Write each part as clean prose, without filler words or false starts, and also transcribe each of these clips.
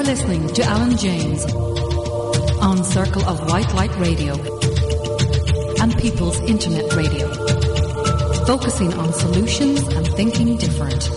listening to Alan James on Circle of White Light Radio and People's Internet Radio, focusing on solutions and thinking different.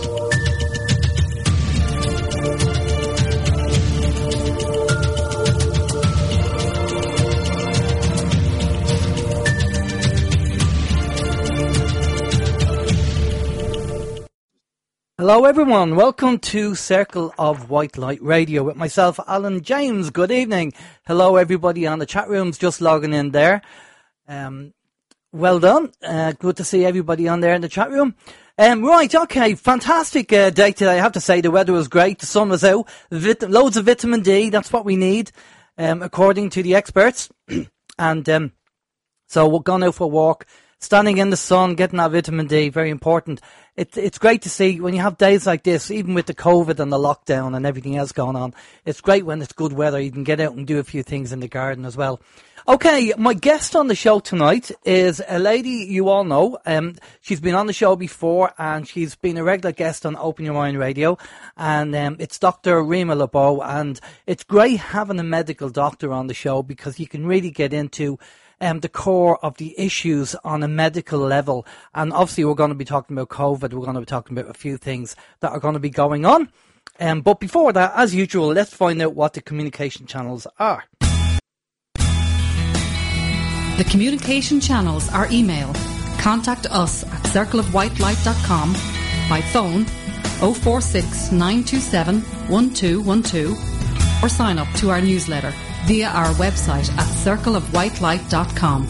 Hello everyone, welcome to Circle of White Light Radio with myself, Alan James. Good evening. Hello everybody on the chat rooms just logging in there. Well done. Good to see everybody on there in the chat room. Right, okay, fantastic day today. I have to say the weather was great, the sun was out, loads of vitamin D, that's what we need, according to the experts. And so we're going out for a walk, standing in the sun, getting that vitamin D, very important. It's great to see when you have days like this, even with the COVID and the lockdown and everything else going on. It's great when it's good weather. You can get out and do a few things in the garden as well. Okay, my guest on the show tonight is a lady you all know. She's been on the show before and she's been a regular guest on Open Your Mind Radio. And it's Dr. Rima Lebow. And it's great having a medical doctor on the show because you can really get into the core of the issues on a medical level. And obviously we're going to be talking about COVID. We're going to be talking about a few things that are going to be going on. But before that, as usual, let's find out what the communication channels are. The communication channels are email. Contact us at circleofwhitelight.com, by phone 046 927 1212, or sign up to our newsletter via our website at circleofwhitelight.com.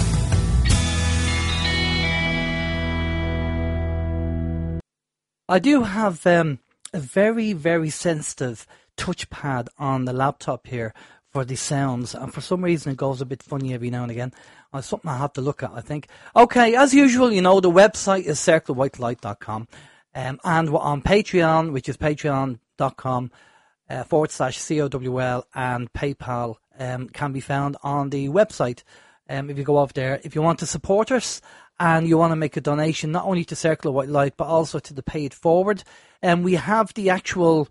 I do have a very, very sensitive touchpad on the laptop here for the sounds, and for some reason it goes a bit funny every now and again. Something I have to look at, I think. Okay, as usual, you know, the website is circleofwhitelight.com, and we're on Patreon, which is patreon.com / COWL, and PayPal can be found on the website. If you go over there, if you want to support us and you want to make a donation, not only to Circle of White Light, but also to the Pay It Forward. We have the actual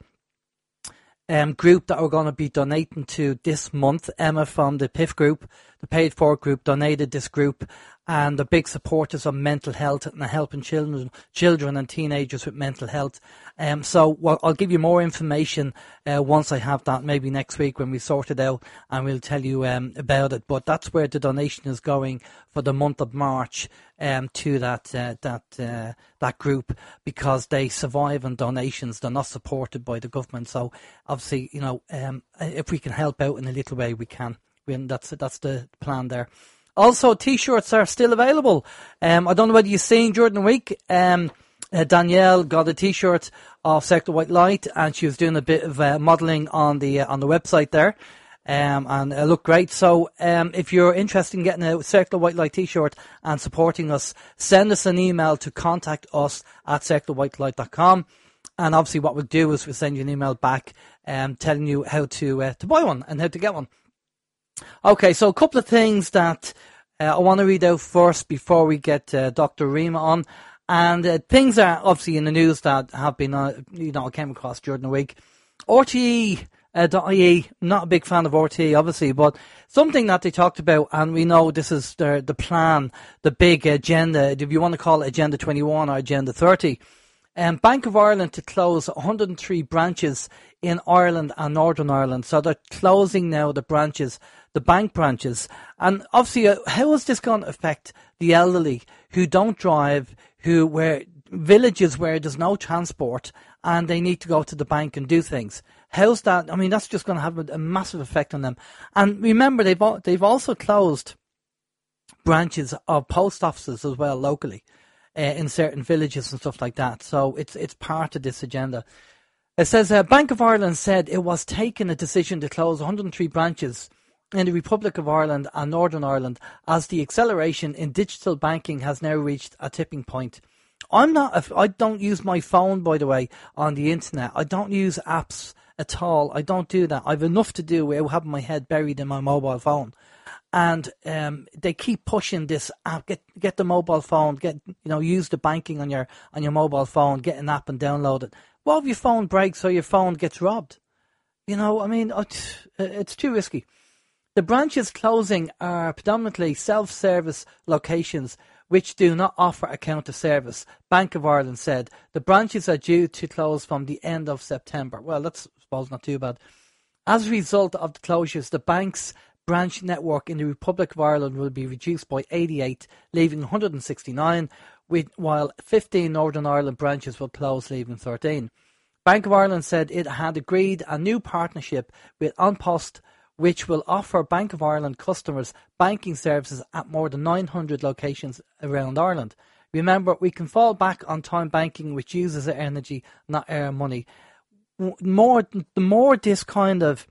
group that we're going to be donating to this month. Emma from the PIF group, the Pay It Forward group, donated this group, and the big supporters of mental health and helping children and teenagers with mental health. So I'll give you more information once I have that, maybe next week when we sort it out, and we'll tell you about it. But that's where the donation is going for the month of March to that group, because they survive on donations. They're not supported by the government. So obviously, you know, if we can help out in a little way, we can. That's the plan there. Also, T-shirts are still available. I don't know whether you've seen during the week. Danielle got a T-shirt of Circle White Light, and she was doing a bit of modelling on the website there, and it looked great. So, if you're interested in getting a Circle White Light T-shirt and supporting us, send us an email to contact us at circleofwhitelight.com. And obviously, what we'll do is we'll send you an email back, telling you how to buy one and how to get one. Okay, so a couple of things that I want to read out first before we get Dr. Rima on. And things are obviously in the news that have been, I came across during the week. RTE.ie, not a big fan of RTE, obviously, but something that they talked about, and we know this is the plan, the big agenda, if you want to call it Agenda 21 or Agenda 30. Bank of Ireland to close 103 branches in Ireland and Northern Ireland. So they're closing now the branches, the bank branches. And obviously, how is this going to affect the elderly who don't drive, where villages where there's no transport and they need to go to the bank and do things? How's that? I mean, that's just going to have a massive effect on them. And remember, they've also closed branches of post offices as well locally in certain villages and stuff like that. So it's part of this agenda. It says Bank of Ireland said it was taking a decision to close 103 branches in the Republic of Ireland and Northern Ireland as the acceleration in digital banking has now reached a tipping point. I don't use my phone, by the way, on the internet. I don't use apps at all. I don't do that. I've enough to do with having my head buried in my mobile phone. And they keep pushing this app. Get the mobile phone. Use the banking on your mobile phone. Get an app and download it. What if your phone breaks or your phone gets robbed? You know, I mean, it's too risky. The branches closing are predominantly self-service locations which do not offer a counter service, Bank of Ireland said. The branches are due to close from the end of September. Well, that's, I suppose, not too bad. As a result of the closures, the bank's branch network in the Republic of Ireland will be reduced by 88, leaving 169, while 15 Northern Ireland branches will close, leaving 13. Bank of Ireland said it had agreed a new partnership with An Post, which will offer Bank of Ireland customers banking services at more than 900 locations around Ireland. Remember, we can fall back on time banking, which uses our energy, not our money. The more this kind of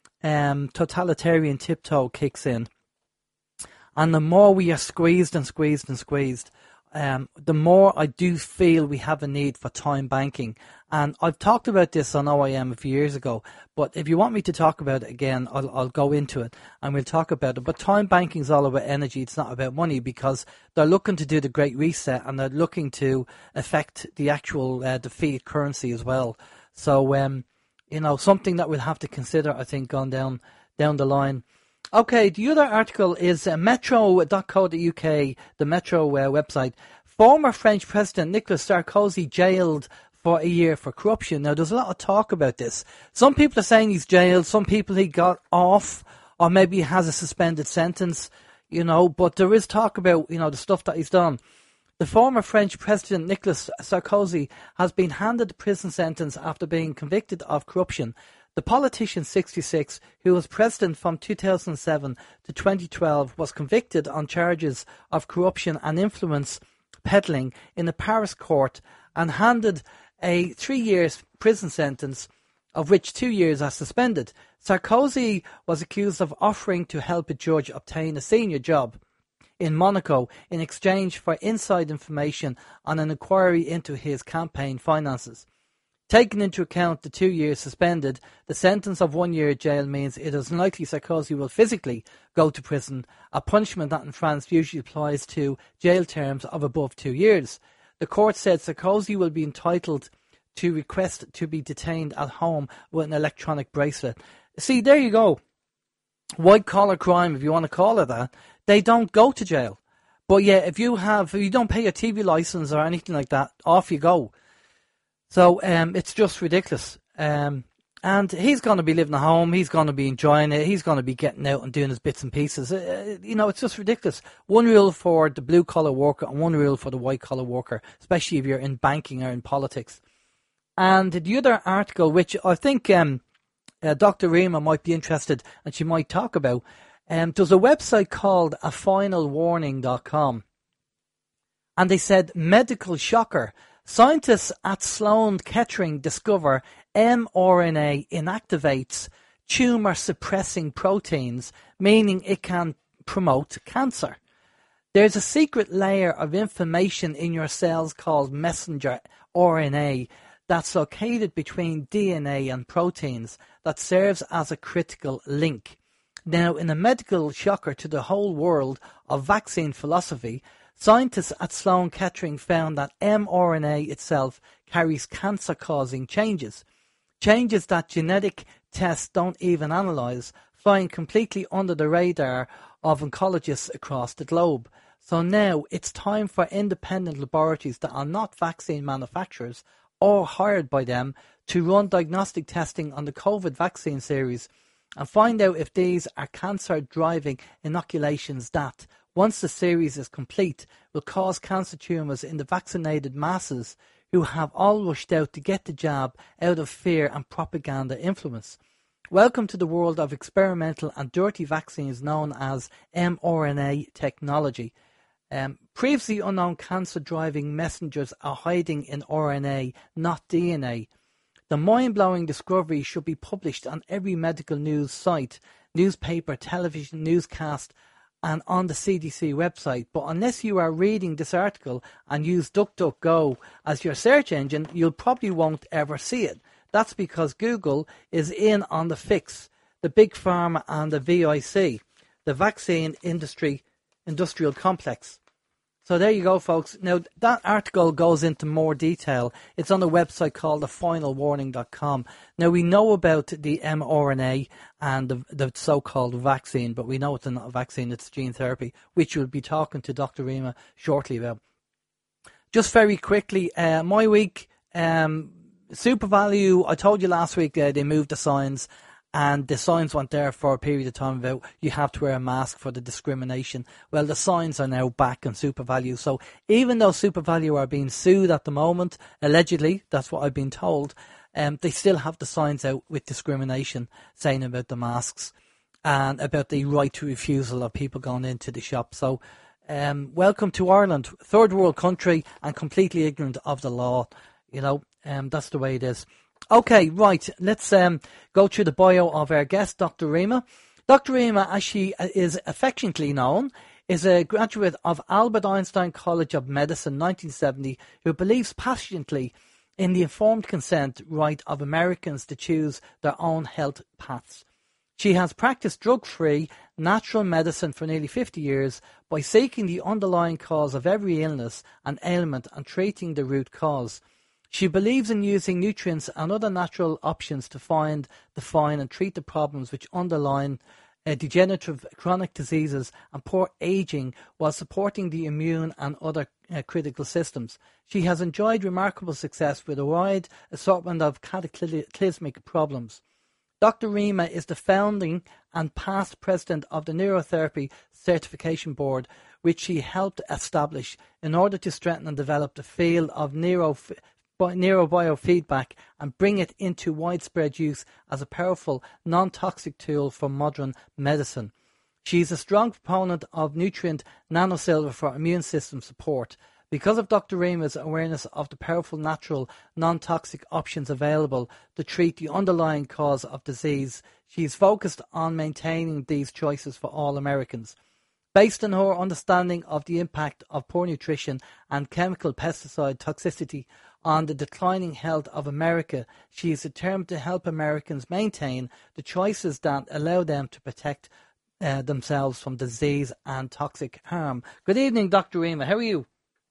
totalitarian tiptoe kicks in, and the more we are squeezed and squeezed and squeezed, the more I do feel we have a need for time banking. And I've talked about this on OIM a few years ago, but if you want me to talk about it again, I'll go into it and we'll talk about it. But time banking is all about energy, it's not about money, because they're looking to do the Great Reset and they're looking to affect the actual the fiat currency as well. So, you know, something that we'll have to consider, I think, going down the line. Okay, the other article is metro.co.uk, the Metro website. Former French President Nicolas Sarkozy jailed for a year for corruption. Now, there's a lot of talk about this. Some people are saying he's jailed, some people he got off, or maybe he has a suspended sentence, you know, but there is talk about, you know, the stuff that he's done. The former French President Nicolas Sarkozy has been handed a prison sentence after being convicted of corruption. The politician, 66, who was president from 2007 to 2012, was convicted on charges of corruption and influence peddling in a Paris court and handed a 3-year prison sentence, of which 2 years are suspended. Sarkozy was accused of offering to help a judge obtain a senior job in Monaco in exchange for inside information on an inquiry into his campaign finances. Taking into account the 2 years suspended, the sentence of 1 year jail means it is unlikely Sarkozy will physically go to prison, a punishment that in France usually applies to jail terms of above 2 years. The court said Sarkozy will be entitled to request to be detained at home with an electronic bracelet. See, there you go. White-collar crime, if you want to call it that. They don't go to jail. But yeah, if you don't pay your TV license or anything like that, off you go. So it's just ridiculous. And he's going to be living at home. He's going to be enjoying it. He's going to be getting out and doing his bits and pieces. You know, it's just ridiculous. One rule for the blue-collar worker and one rule for the white-collar worker, especially if you're in banking or in politics. And the other article, which I think Dr. Rima might be interested and she might talk about, there's a website called afinalwarning.com. And they said, medical shocker. Scientists at Sloan Kettering discover mRNA inactivates tumour-suppressing proteins, meaning it can promote cancer. There's a secret layer of information in your cells called messenger RNA that's located between DNA and proteins that serves as a critical link. Now, in a medical shocker to the whole world of vaccine philosophy, scientists at Sloan Kettering found that mRNA itself carries cancer-causing changes that genetic tests don't even analyse, flying completely under the radar of oncologists across the globe. So now it's time for independent laboratories that are not vaccine manufacturers or hired by them to run diagnostic testing on the COVID vaccine series and find out if these are cancer-driving inoculations that, once the series is complete, will cause cancer tumours in the vaccinated masses who have all rushed out to get the jab out of fear and propaganda influence. Welcome to the world of experimental and dirty vaccines known as mRNA technology. Previously unknown cancer-driving messengers are hiding in RNA, not DNA. The mind-blowing discovery should be published on every medical news site, newspaper, television, newscast, and on the CDC website. But unless you are reading this article and use DuckDuckGo as your search engine, you probably won't ever see it. That's because Google is in on the fix, the big pharma and the VIC, the vaccine industrial complex. So there you go, folks. Now, that article goes into more detail. It's on a website called thefinalwarning.com. Now, we know about the mRNA and the so-called vaccine, but we know it's not a vaccine, it's gene therapy, which we'll be talking to Dr. Rima shortly about. Just very quickly, my week, SuperValu, I told you last week they moved the signs, and the signs weren't there for a period of time about you have to wear a mask for the discrimination. Well, the signs are now back on SuperValu. So even though SuperValu are being sued at the moment, allegedly, that's what I've been told, they still have the signs out with discrimination saying about the masks and about the right to refusal of people going into the shop. So welcome to Ireland, third world country and completely ignorant of the law. You know, that's the way it is. Okay, right, let's go through the bio of our guest, Dr. Rima. Dr. Rima, as she is affectionately known, is a graduate of Albert Einstein College of Medicine 1970 who believes passionately in the informed consent right of Americans to choose their own health paths. She has practiced drug-free natural medicine for nearly 50 years by seeking the underlying cause of every illness and ailment and treating the root cause. She believes in using nutrients and other natural options to find, define and treat the problems which underlie degenerative chronic diseases and poor aging while supporting the immune and other critical systems. She has enjoyed remarkable success with a wide assortment of cataclysmic problems. Dr. Rima is the founding and past president of the Neurotherapy Certification Board, which she helped establish in order to strengthen and develop the field of neurobiofeedback and bring it into widespread use as a powerful, non-toxic tool for modern medicine. She is a strong proponent of nutrient nanosilver for immune system support. Because of Dr. Rima's awareness of the powerful natural, non-toxic options available to treat the underlying cause of disease, she is focused on maintaining these choices for all Americans. Based on her understanding of the impact of poor nutrition and chemical pesticide toxicity on the declining health of America, she is determined to help Americans maintain the choices that allow them to protect themselves from disease and toxic harm. Good evening, Dr. Rima. How are you?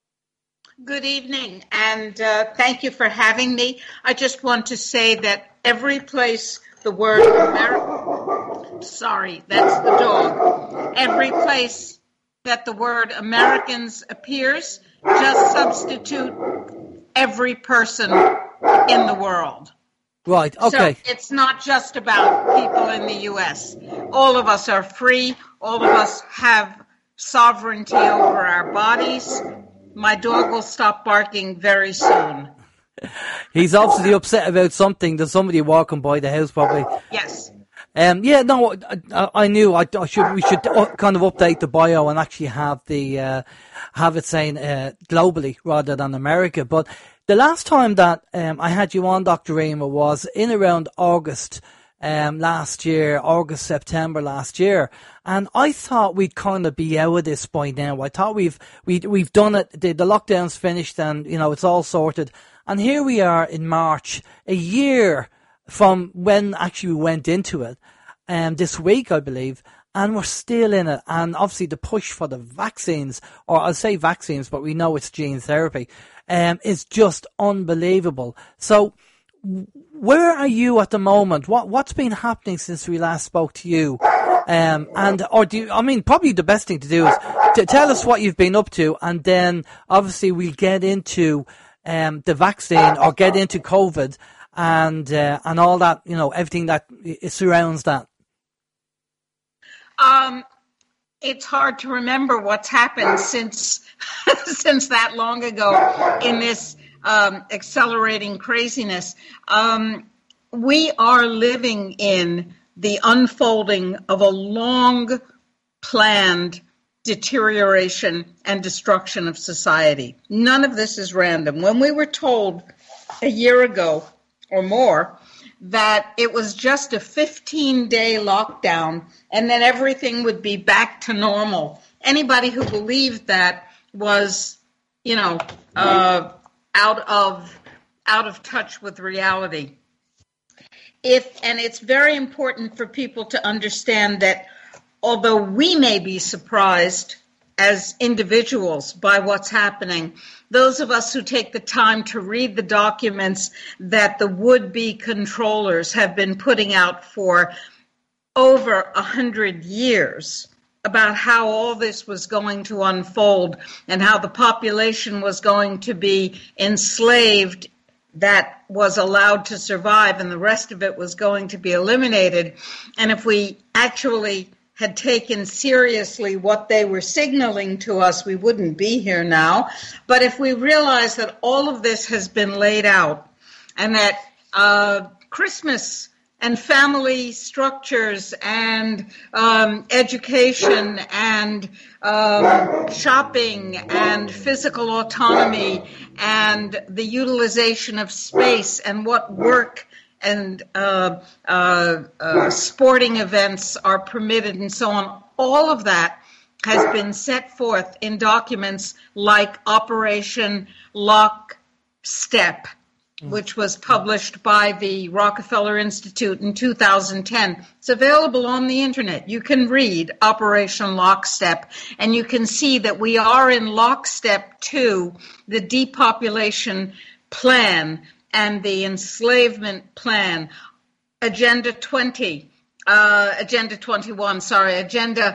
Good evening, and thank you for having me. I just want to say that every place the word American, sorry, that's the dog. Every place that the word Americans appears, just substitute every person in the world. Right, okay. So it's not just about people in the U.S. All of us are free. All of us have sovereignty over our bodies. My dog will stop barking very soon. He's obviously upset about something. There's somebody walking by the house, probably. Yes. I knew we should kind of update the bio and actually have it saying globally rather than America. But the last time that I had you on, Dr. Rima, was in around August last year, August, September last year. And I thought we'd kind of be out of this by now. I thought we've done it. The lockdown's finished and, you know, it's all sorted. And here we are in March, a year from when actually we went into it, this week, I believe, and we're still in it. And obviously the push for the vaccines, or I'll say vaccines, but we know it's gene therapy, is just unbelievable. So where are you at the moment? What's been happening since we last spoke to you? Probably the best thing to do is to tell us what you've been up to, and then obviously we'll get into the vaccine or get into COVID and all that, you know, everything that surrounds that. It's hard to remember what's happened since that long ago in this accelerating craziness. We are living in the unfolding of a long-planned deterioration and destruction of society. None of this is random. When we were told a year ago or more that it was just a 15-day lockdown and then everything would be back to normal, anybody who believed that was, you know, out of touch with reality. And it's very important for people to understand that although we may be surprised as individuals by what's happening. Those of us who take the time to read the documents that the would-be controllers have been putting out for over 100 years about how all this was going to unfold and how the population was going to be enslaved that was allowed to survive and the rest of it was going to be eliminated. And if we actually had taken seriously what they were signaling to us, we wouldn't be here now. But if we realize that all of this has been laid out and that Christmas and family structures and education and shopping and physical autonomy and the utilization of space and what work and sporting events are permitted and so on, all of that has been set forth in documents like Operation Lockstep, which was published by the Rockefeller Institute in 2010. It's available on the internet. You can read Operation Lockstep, and you can see that we are in lockstep to the depopulation plan and the enslavement plan. Agenda 20, Agenda 21, sorry, Agenda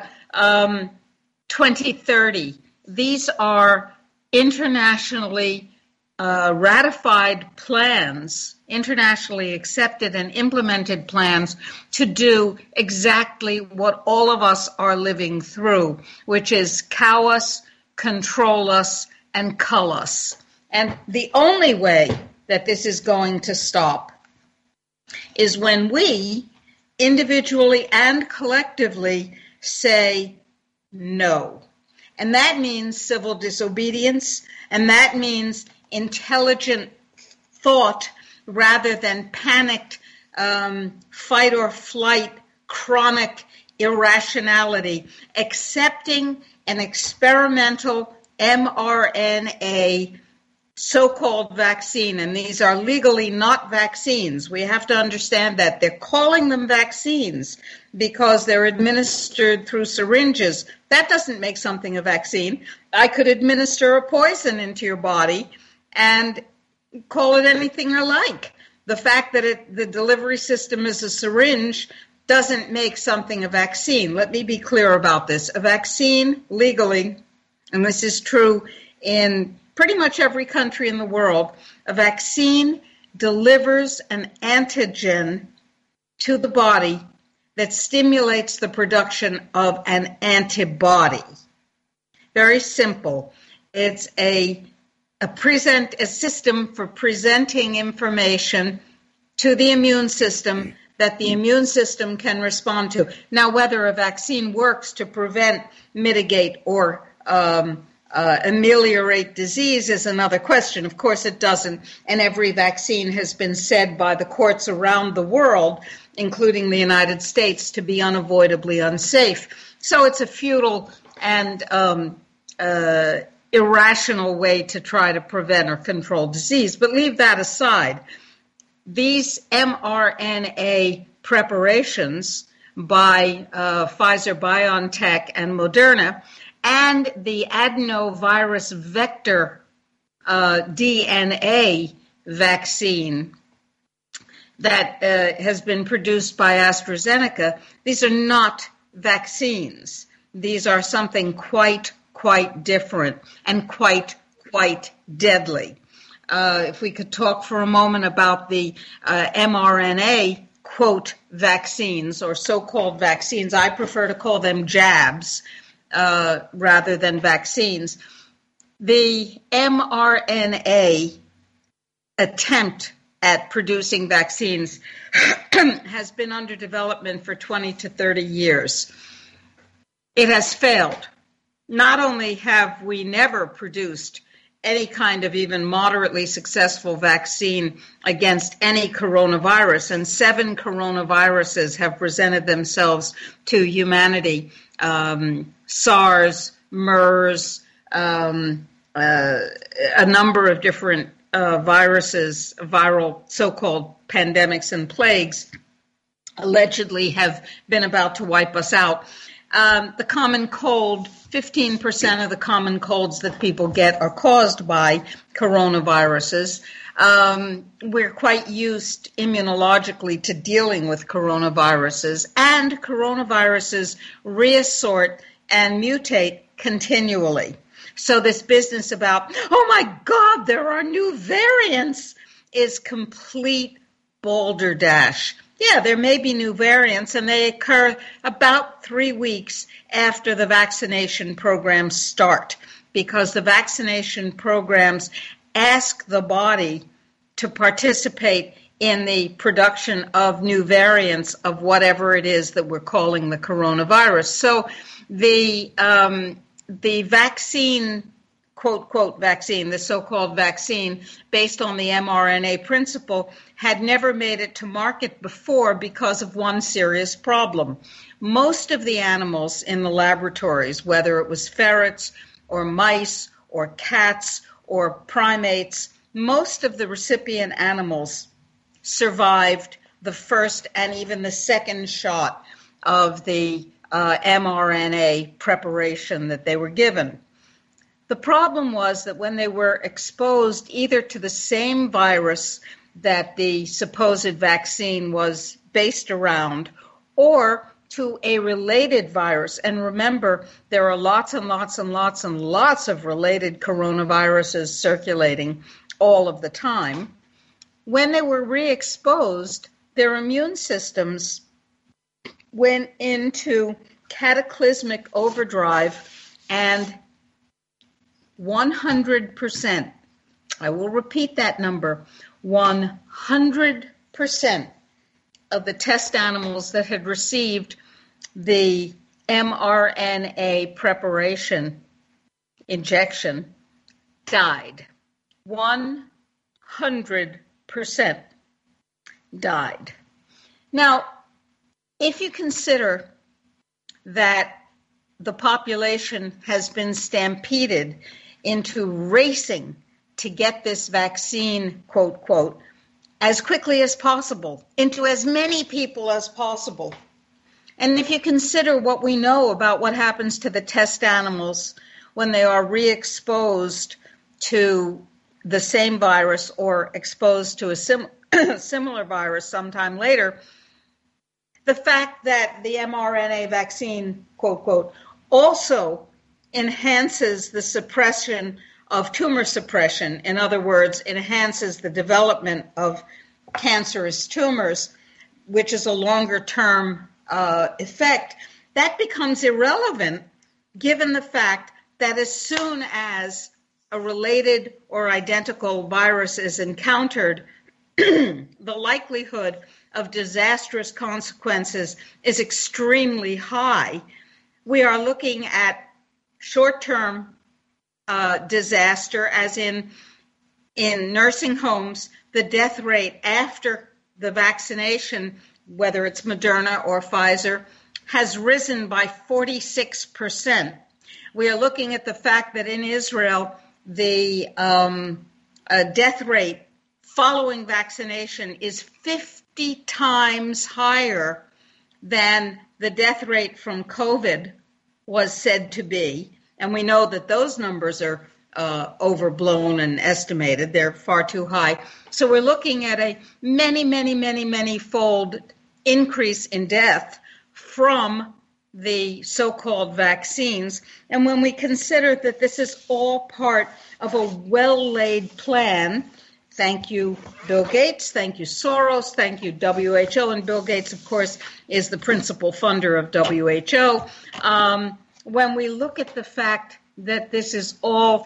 2030. These are internationally ratified plans, internationally accepted and implemented plans to do exactly what all of us are living through, which is cow us, control us, and cull us. And the only way that this is going to stop is when we, individually and collectively, say no. And that means civil disobedience, and that means intelligent thought rather than panicked fight or flight, chronic irrationality, accepting an experimental mRNA so-called vaccine, and these are legally not vaccines. We have to understand that. They're calling them vaccines because they're administered through syringes. That doesn't make something a vaccine. I could administer a poison into your body and call it anything I like. The fact that the delivery system is a syringe doesn't make something a vaccine. Let me be clear about this. A vaccine, legally, and this is true in pretty much every country in the world, a vaccine delivers an antigen to the body that stimulates the production of an antibody. Very simple. It's a system for presenting information to the immune system that the immune system can respond to. Now, whether a vaccine works to prevent, mitigate, or ameliorate disease is another question. Of course it doesn't, and every vaccine has been said by the courts around the world, including the United States, to be unavoidably unsafe. So it's a futile and irrational way to try to prevent or control disease. But leave that aside. These mRNA preparations by Pfizer-BioNTech and Moderna and the adenovirus vector DNA vaccine that has been produced by AstraZeneca, these are not vaccines. These are something quite different and quite deadly. If we could talk for a moment about the mRNA, quote, vaccines or so-called vaccines. I prefer to call them jabs rather than vaccines. The mRNA attempt at producing vaccines has been under development for 20 to 30 years. It has failed. Not only have we never produced any kind of even moderately successful vaccine against any coronavirus, and 7 coronaviruses have presented themselves to humanity, SARS, MERS, a number of different viruses, viral so-called pandemics and plagues, allegedly have been about to wipe us out. the common cold, 15% of the common colds that people get are caused by coronaviruses. We're quite used immunologically to dealing with coronaviruses, and coronaviruses reassort and mutate continually. So this business about, oh my God, there are new variants is complete balderdash. Yeah, there may be new variants, and they occur about 3 weeks after the vaccination programs start, because the vaccination programs ask the body to participate in the production of new variants of whatever it is that we're calling the coronavirus. So the vaccine, quote, quote, vaccine, the so-called vaccine based on the mRNA principle had never made it to market before because of one serious problem. Most of the animals in the laboratories, whether it was ferrets or mice or cats or primates, most of the recipient animals survived the first and even the second shot of the mRNA preparation that they were given. The problem was that when they were exposed either to the same virus that the supposed vaccine was based around or to a related virus, and remember, there are lots and lots and lots and lots of related coronaviruses circulating all of the time, when they were re-exposed, their immune systems went into cataclysmic overdrive, and 100%, I will repeat that number, 100% of the test animals that had received the mRNA preparation injection died. 100% died. Now, if you consider that the population has been stampeded into racing to get this vaccine, quote, quote, as quickly as possible, into as many people as possible. And if you consider what we know about what happens to the test animals when they are re-exposed to the same virus or exposed to a similar virus sometime later, the fact that the mRNA vaccine, quote, quote, also enhances the suppression of tumor suppression, in other words, enhances the development of cancerous tumors, which is a longer-term effect, that becomes irrelevant given the fact that as soon as a related or identical virus is encountered, the likelihood of disastrous consequences is extremely high. We are looking at short-term disaster, as in nursing homes, the death rate after the vaccination, whether it's Moderna or Pfizer, has risen by 46%. We are looking at the fact that in Israel, the death rate following vaccination is 50 times higher than the death rate from COVID was said to be. And we know that those numbers are overblown and estimated. They're far too high. So we're looking at a many-fold increase in death from the so-called vaccines. And when we consider that this is all part of a well-laid plan, thank you, Bill Gates, thank you, Soros, thank you, WHO, and Bill Gates, of course, is the principal funder of WHO. When we look at the fact that this is all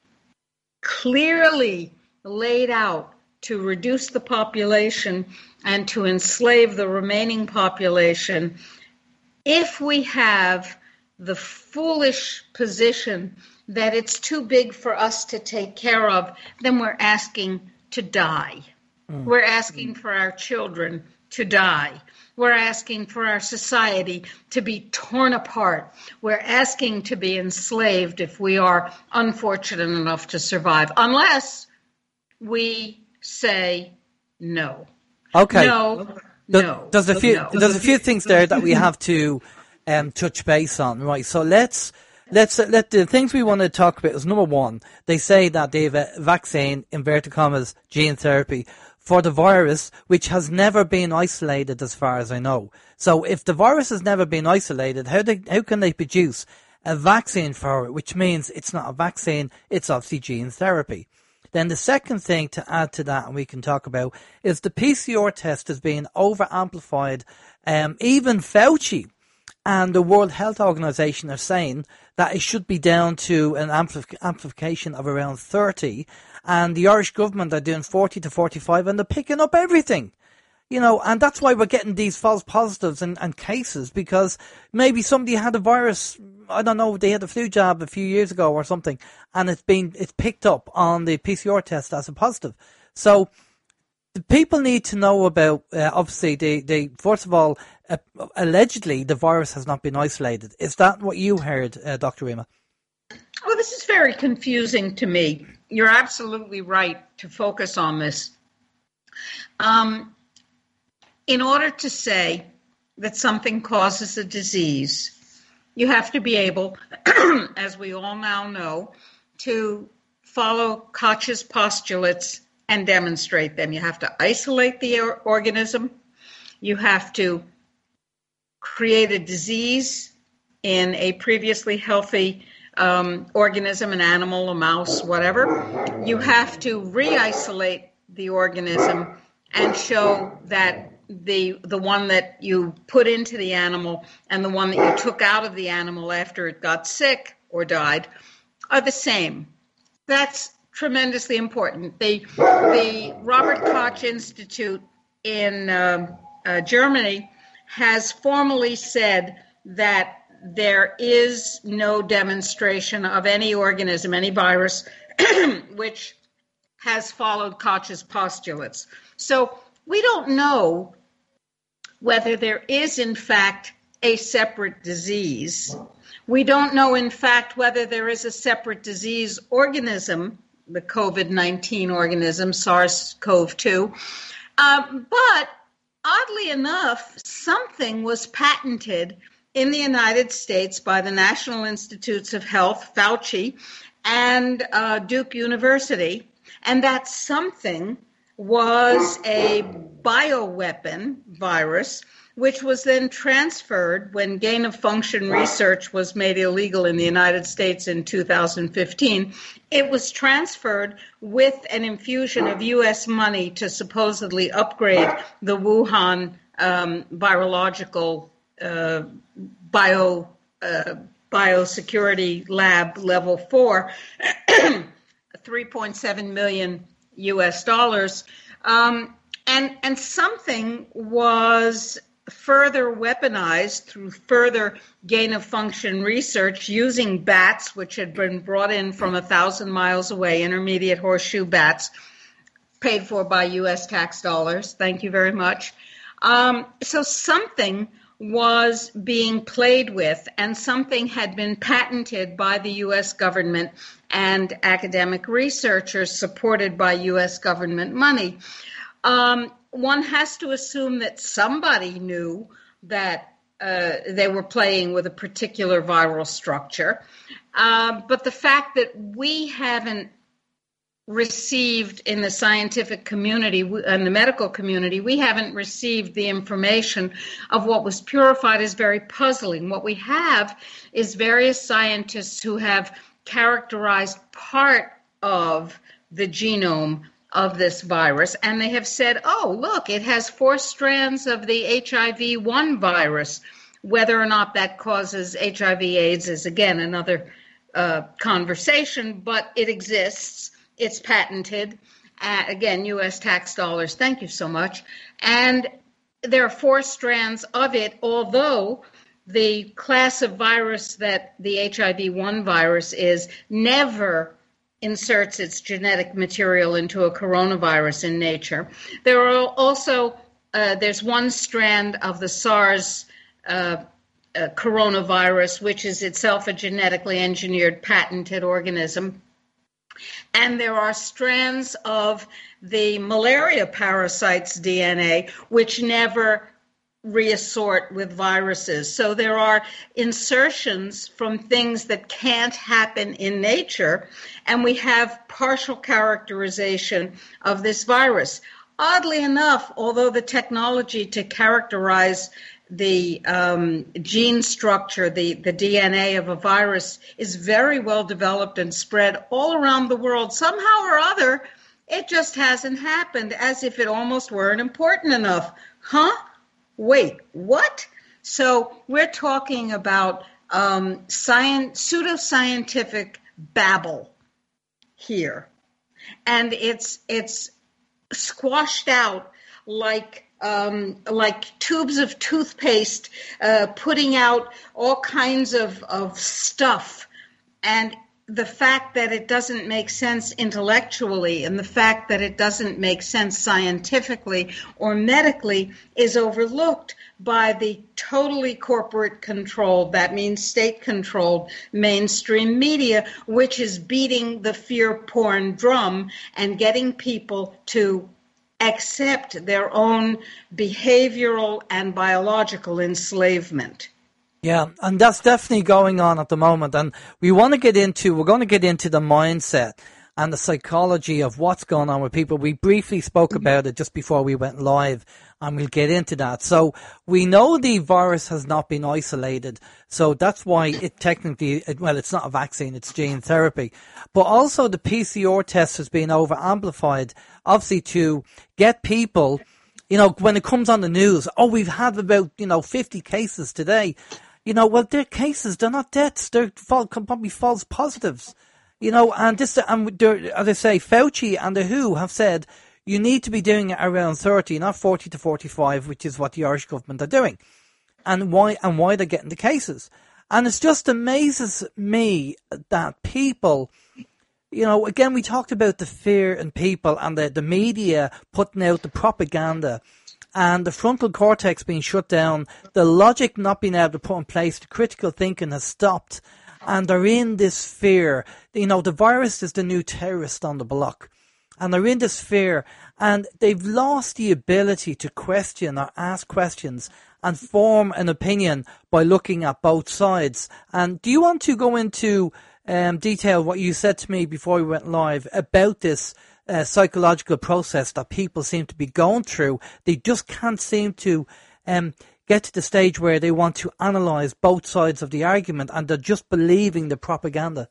clearly laid out to reduce the population and to enslave the remaining population, if we have the foolish position that it's too big for us to take care of, then we're asking to die. We're asking for our children to die. We're asking for our society to be torn apart. We're asking to be enslaved if we are unfortunate enough to survive, unless we say no. Okay. No. There's a few things there that we have to touch base on, right? So let the things we want to talk about is, number one, they say that they have a vaccine, inverted commas, gene therapy, for the virus, which has never been isolated as far as I know. So if the virus has never been isolated, how can they produce a vaccine for it, which means it's not a vaccine, it's obviously gene therapy. Then the second thing to add to that, and we can talk about, is the PCR test is being over-amplified. Even Fauci and the World Health Organization are saying that it should be down to an amplification of around 30, and the Irish government are doing 40 to 45, and they're picking up everything. You know, and that's why we're getting these false positives and cases, because maybe somebody had a virus, I don't know, they had a flu jab a few years ago or something, and it's picked up on the PCR test as a positive. So the people need to know about, obviously, they first of all, allegedly the virus has not been isolated. Is that what you heard, Dr. Rima? Well, this is very confusing to me. You're absolutely right to focus on this. In order to say that something causes a disease, you have to be able, as we all now know, to follow Koch's postulates and demonstrate them. You have to isolate the organism. You have to create a disease in a previously healthy organism, an animal, a mouse, whatever. You have to re-isolate the organism and show that the one that you put into the animal and the one that you took out of the animal after it got sick or died are the same. That's tremendously important. The Robert Koch Institute in Germany has formally said that there is no demonstration of any organism, any virus, which has followed Koch's postulates. So we don't know whether there is, in fact, a separate disease. We don't know, in fact, whether there is a separate disease organism, the COVID-19 organism, SARS-CoV-2. But oddly enough, something was patented in the United States by the National Institutes of Health, Fauci, and Duke University, and that something was a bioweapon virus, which was then transferred when gain-of-function research was made illegal in the United States in 2015. It was transferred with an infusion of U.S. money to supposedly upgrade the Wuhan virological biosecurity lab level 4, $3.7 million US dollars, and something was further weaponized through further gain-of-function research using bats, which had been brought in from 1,000 miles away, intermediate horseshoe bats, paid for by U.S. tax dollars. Thank you very much. So something was being played with, and something had been patented by the U.S. government and academic researchers supported by U.S. government money. One has to assume that somebody knew that they were playing with a particular viral structure. But the fact that we haven't received in the scientific community and the medical community, we haven't received the information of what was purified is very puzzling. What we have is various scientists who have characterized part of the genome of this virus, and they have said, oh, look, it has 4 strands of the HIV-1 virus. Whether or not that causes HIV/AIDS is, again, another conversation, but it exists. It's patented. Again, U.S. tax dollars. Thank you so much. And there are 4 strands of it, although the class of virus that the HIV-1 virus is never inserts its genetic material into a coronavirus in nature. There are also, there's 1 strand of the SARS coronavirus, which is itself a genetically engineered patented organism. And there are strands of the malaria parasite's DNA, which never reassort with viruses. So there are insertions from things that can't happen in nature, and we have partial characterization of this virus. Oddly enough, although the technology to characterize the gene structure, the DNA of a virus, is very well developed and spread all around the world, somehow or other, it just hasn't happened, as if it almost weren't important enough. Huh? Wait, what? So we're talking about pseudoscientific babble here. And it's squashed out like tubes of toothpaste, putting out all kinds of stuff. And the fact that it doesn't make sense intellectually and the fact that it doesn't make sense scientifically or medically is overlooked by the totally corporate controlled, that means state controlled, mainstream media, which is beating the fear porn drum and getting people to accept their own behavioral and biological enslavement. Yeah, and that's definitely going on at the moment. And we're going to get into the mindset and the psychology of what's going on with people. We briefly spoke about it just before we went live, and we'll get into that. So we know the virus has not been isolated. So that's why it technically, well, it's not a vaccine, it's gene therapy. But also the PCR test has been over amplified, obviously to get people, when it comes on the news, we've had about, 50 cases today. Well, they're cases, they're not deaths, they're probably false positives. And as I say, Fauci and the WHO have said you need to be doing it around 30, not 40 to 45, which is what the Irish government are doing. And why they're getting the cases. And it just amazes me that people, again, we talked about the fear in people and the media putting out the propaganda and the frontal cortex being shut down, the logic not being able to put in place, the critical thinking has stopped, and they're in this fear. The virus is the new terrorist on the block, and they're in this fear, and they've lost the ability to question or ask questions and form an opinion by looking at both sides. And do you want to go into detail what you said to me before we went live about this psychological process that people seem to be going through? They just can't seem to get to the stage where they want to analyse both sides of the argument, and they're just believing the propaganda.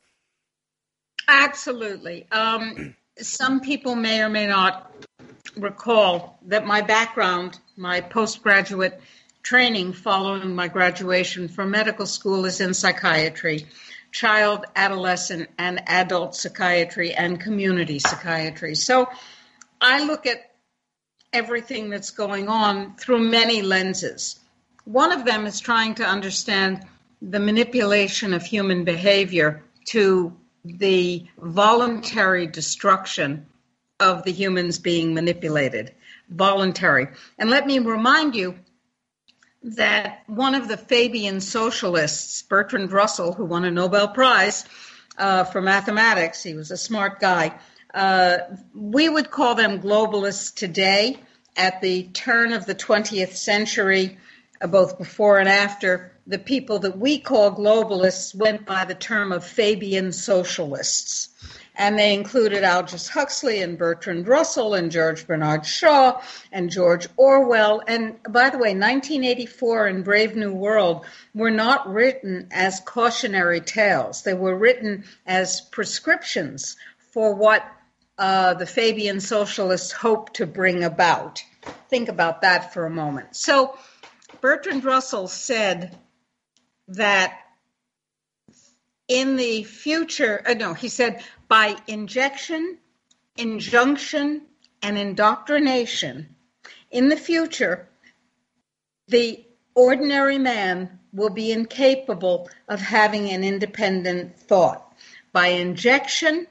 Absolutely. Some people may or may not recall that my background, my postgraduate training following my graduation from medical school, is in psychiatry. Child, adolescent, and adult psychiatry and community psychiatry. So I look at everything that's going on through many lenses. One of them is trying to understand the manipulation of human behavior to the voluntary destruction of the humans being manipulated. Voluntary. And let me remind you that one of the Fabian socialists, Bertrand Russell, who won a Nobel Prize for mathematics, he was a smart guy, we would call them globalists today. At the turn of the 20th century, both before and after, the people that we call globalists went by the term of Fabian socialists. And they included Aldous Huxley and Bertrand Russell and George Bernard Shaw and George Orwell. And by the way, 1984 and Brave New World were not written as cautionary tales. They were written as prescriptions for what the Fabian socialists hoped to bring about. Think about that for a moment. So Bertrand Russell said that in the future, he said, by injection, injunction, and indoctrination, in the future, the ordinary man will be incapable of having an independent thought. By injection,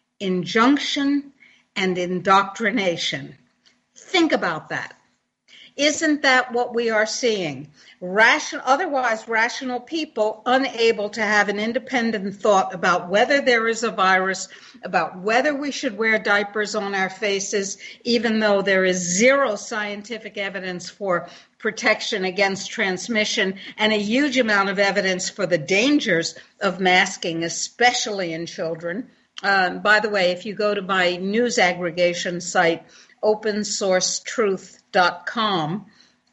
injunction, and indoctrination. Think about that. Isn't that what we are seeing? Otherwise rational people unable to have an independent thought about whether there is a virus, about whether we should wear diapers on our faces, even though there is zero scientific evidence for protection against transmission and a huge amount of evidence for the dangers of masking, especially in children. By the way, if you go to my news aggregation site, opensourcetruth.com,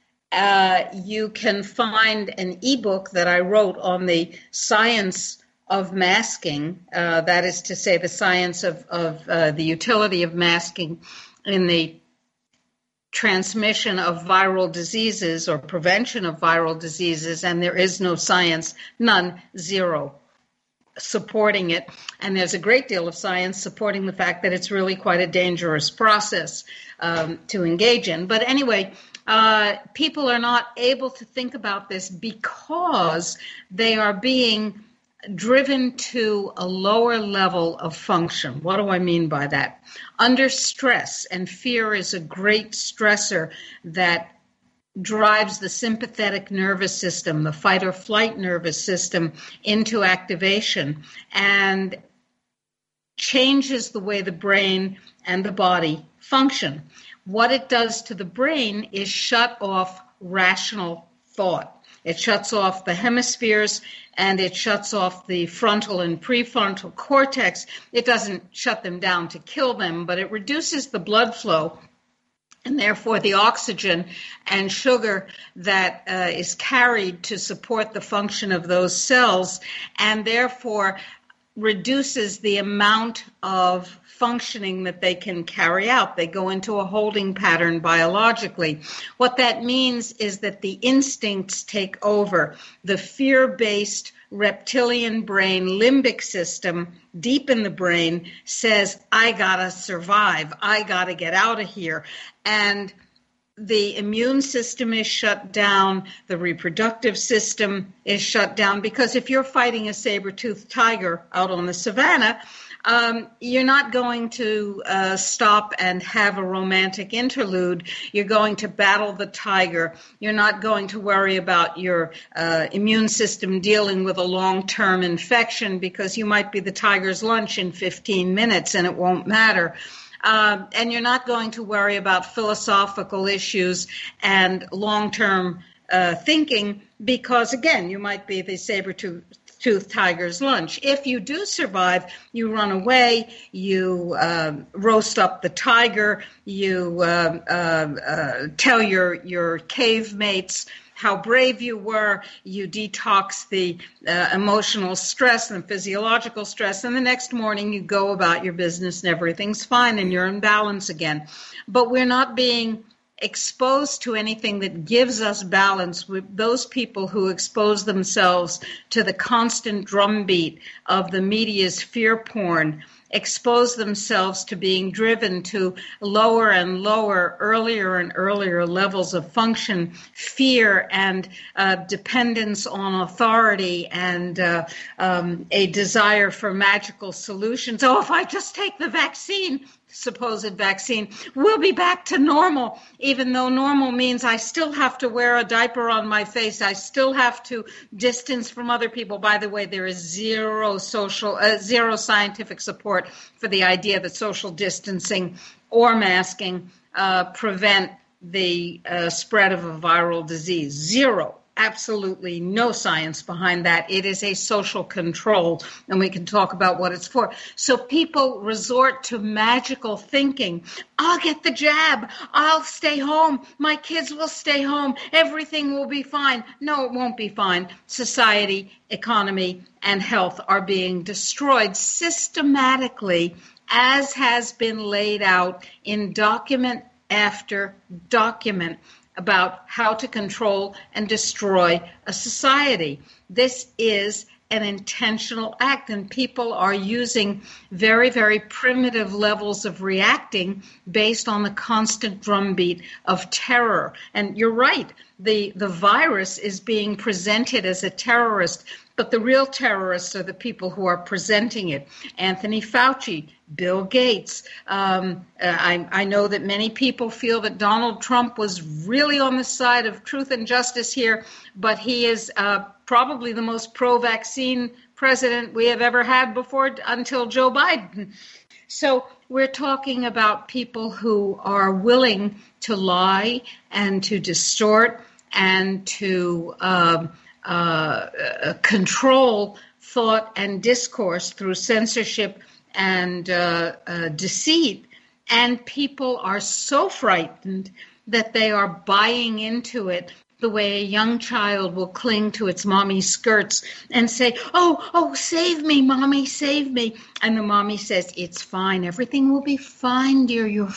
you can find an ebook that I wrote on the science of masking, that is to say the science of the utility of masking in the transmission of viral diseases or prevention of viral diseases, and there is no science, none, zero, supporting it. And there's a great deal of science supporting the fact that it's really quite a dangerous process to engage in. But anyway, people are not able to think about this because they are being driven to a lower level of function. What do I mean by that? Under stress, and fear is a great stressor that drives the sympathetic nervous system, the fight or flight nervous system, into activation and changes the way the brain and the body function. What it does to the brain is shut off rational thought. It shuts off the hemispheres and it shuts off the frontal and prefrontal cortex. It doesn't shut them down to kill them, but it reduces the blood flow and therefore the oxygen and sugar that is carried to support the function of those cells, and therefore reduces the amount of functioning that they can carry out. They go into a holding pattern biologically. What that means is that the instincts take over. The fear-based reptilian brain limbic system deep in the brain says, I gotta survive, I gotta get out of here. And the immune system is shut down, the reproductive system is shut down, because if you're fighting a saber-toothed tiger out on the savannah, you're not going to stop and have a romantic interlude. You're going to battle the tiger. You're not going to worry about your immune system dealing with a long-term infection, because you might be the tiger's lunch in 15 minutes and it won't matter. And you're not going to worry about philosophical issues and long-term thinking, because, again, you might be the saber-toothed tiger's lunch. If you do survive, you run away, you roast up the tiger, you tell your cave mates how brave you were, you detox the emotional stress and physiological stress, and the next morning you go about your business and everything's fine and you're in balance again. But we're not being exposed to anything that gives us balance. With those people who expose themselves to the constant drumbeat of the media's fear porn expose themselves to being driven to lower and lower, earlier and earlier levels of function, fear and dependence on authority, and a desire for magical solutions. Oh, if I just take the vaccine, supposed vaccine, we'll be back to normal, even though normal means I still have to wear a diaper on my face. I still have to distance from other people. By the way, there is zero scientific support for the idea that social distancing or masking prevent the spread of a viral disease. Zero. Absolutely no science behind that. It is a social control, and we can talk about what it's for. So people resort to magical thinking. I'll get the jab. I'll stay home. My kids will stay home. Everything will be fine. No, it won't be fine. Society, economy, and health are being destroyed systematically, as has been laid out in document after document about how to control and destroy a society. This is an intentional act, and people are using very, very primitive levels of reacting based on the constant drumbeat of terror. And you're right, the virus is being presented as a terrorist But the real terrorists are the people who are presenting it. Anthony Fauci, Bill Gates. I know that many people feel that Donald Trump was really on the side of truth and justice here, but he is probably the most pro-vaccine president we have ever had before until Joe Biden. So we're talking about people who are willing to lie and to distort and to control thought and discourse through censorship and deceit. And people are so frightened that they are buying into it the way a young child will cling to its mommy's skirts and say, oh, save me, mommy, save me. And the mommy says, it's fine. Everything will be fine, dear. You're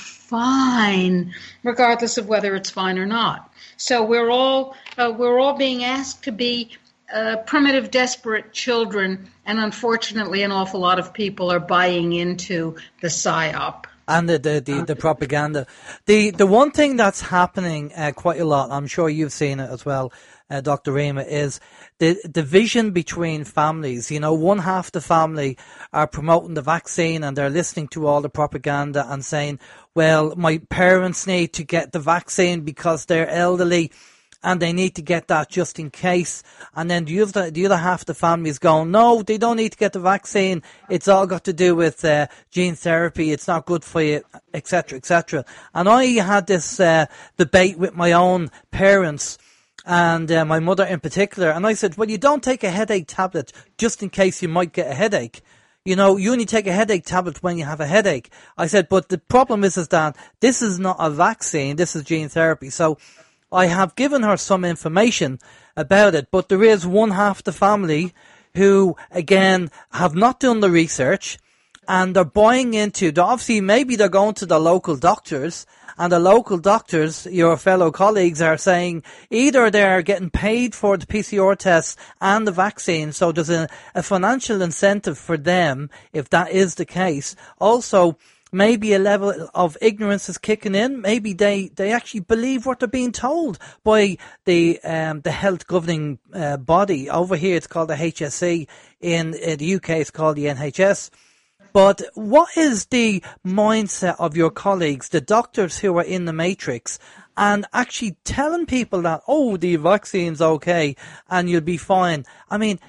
fine, regardless of whether it's fine or not. So we're all being asked to be primitive, desperate children. And unfortunately, an awful lot of people are buying into the PSYOP. And the propaganda. The one thing that's happening quite a lot, I'm sure you've seen it as well, Dr. Rima, is the division between families. You know, one half the family are promoting the vaccine and they're listening to all the propaganda and saying, well, my parents need to get the vaccine because they're elderly and they need to get that just in case. And then the other half of the family is going, no, they don't need to get the vaccine. It's all got to do with gene therapy. It's not good for you, etc., etc. And I had this debate with my own parents and my mother in particular. And I said, well, you don't take a headache tablet just in case you might get a headache. You know, you only take a headache tablet when you have a headache. I said, but the problem is that this is not a vaccine. This is gene therapy. So I have given her some information about it, but there is one half the family who, again, have not done the research and they're buying into, obviously, maybe they're going to the local doctors and the local doctors, your fellow colleagues, are saying either they're getting paid for the PCR tests and the vaccine, so there's a financial incentive for them if that is the case. Also, maybe a level of ignorance is kicking in. Maybe they actually believe what they're being told by the health governing body. Over here it's called the HSE. In the UK it's called the NHS. But what is the mindset of your colleagues, the doctors who are in the matrix, and actually telling people that, oh, the vaccine's okay and you'll be fine? I mean,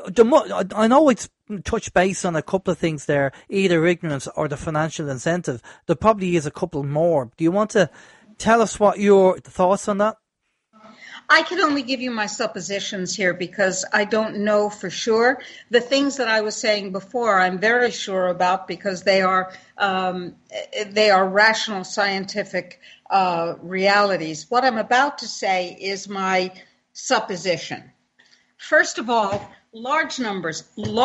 I know it's touch base on a couple of things there, either ignorance or the financial incentive. There probably is a couple more. Do you want to tell us what your thoughts on that? I can only give you my suppositions here because I don't know for sure. The things that I was saying before, I'm very sure about because they are rational scientific realities. What I'm about to say is my supposition. First of all, large numbers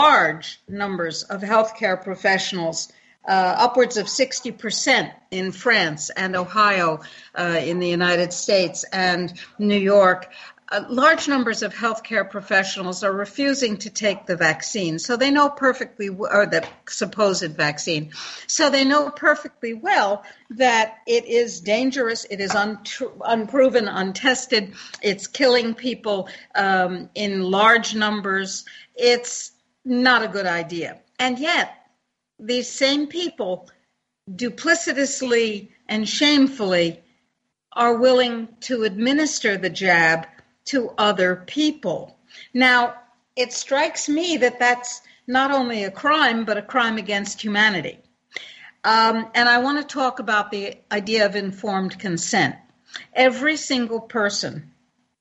of healthcare professionals, upwards of 60% in France and Ohio in the United States and New York, large numbers of healthcare professionals are refusing to take the vaccine. So they know perfectly, or the supposed vaccine. So they know perfectly well that it is dangerous. It is unproven, untested. It's killing people in large numbers. It's not a good idea. And yet, these same people duplicitously and shamefully are willing to administer the jab to other people. Now, it strikes me that that's not only a crime, but a crime against humanity. And I want to talk about the idea of informed consent. Every single person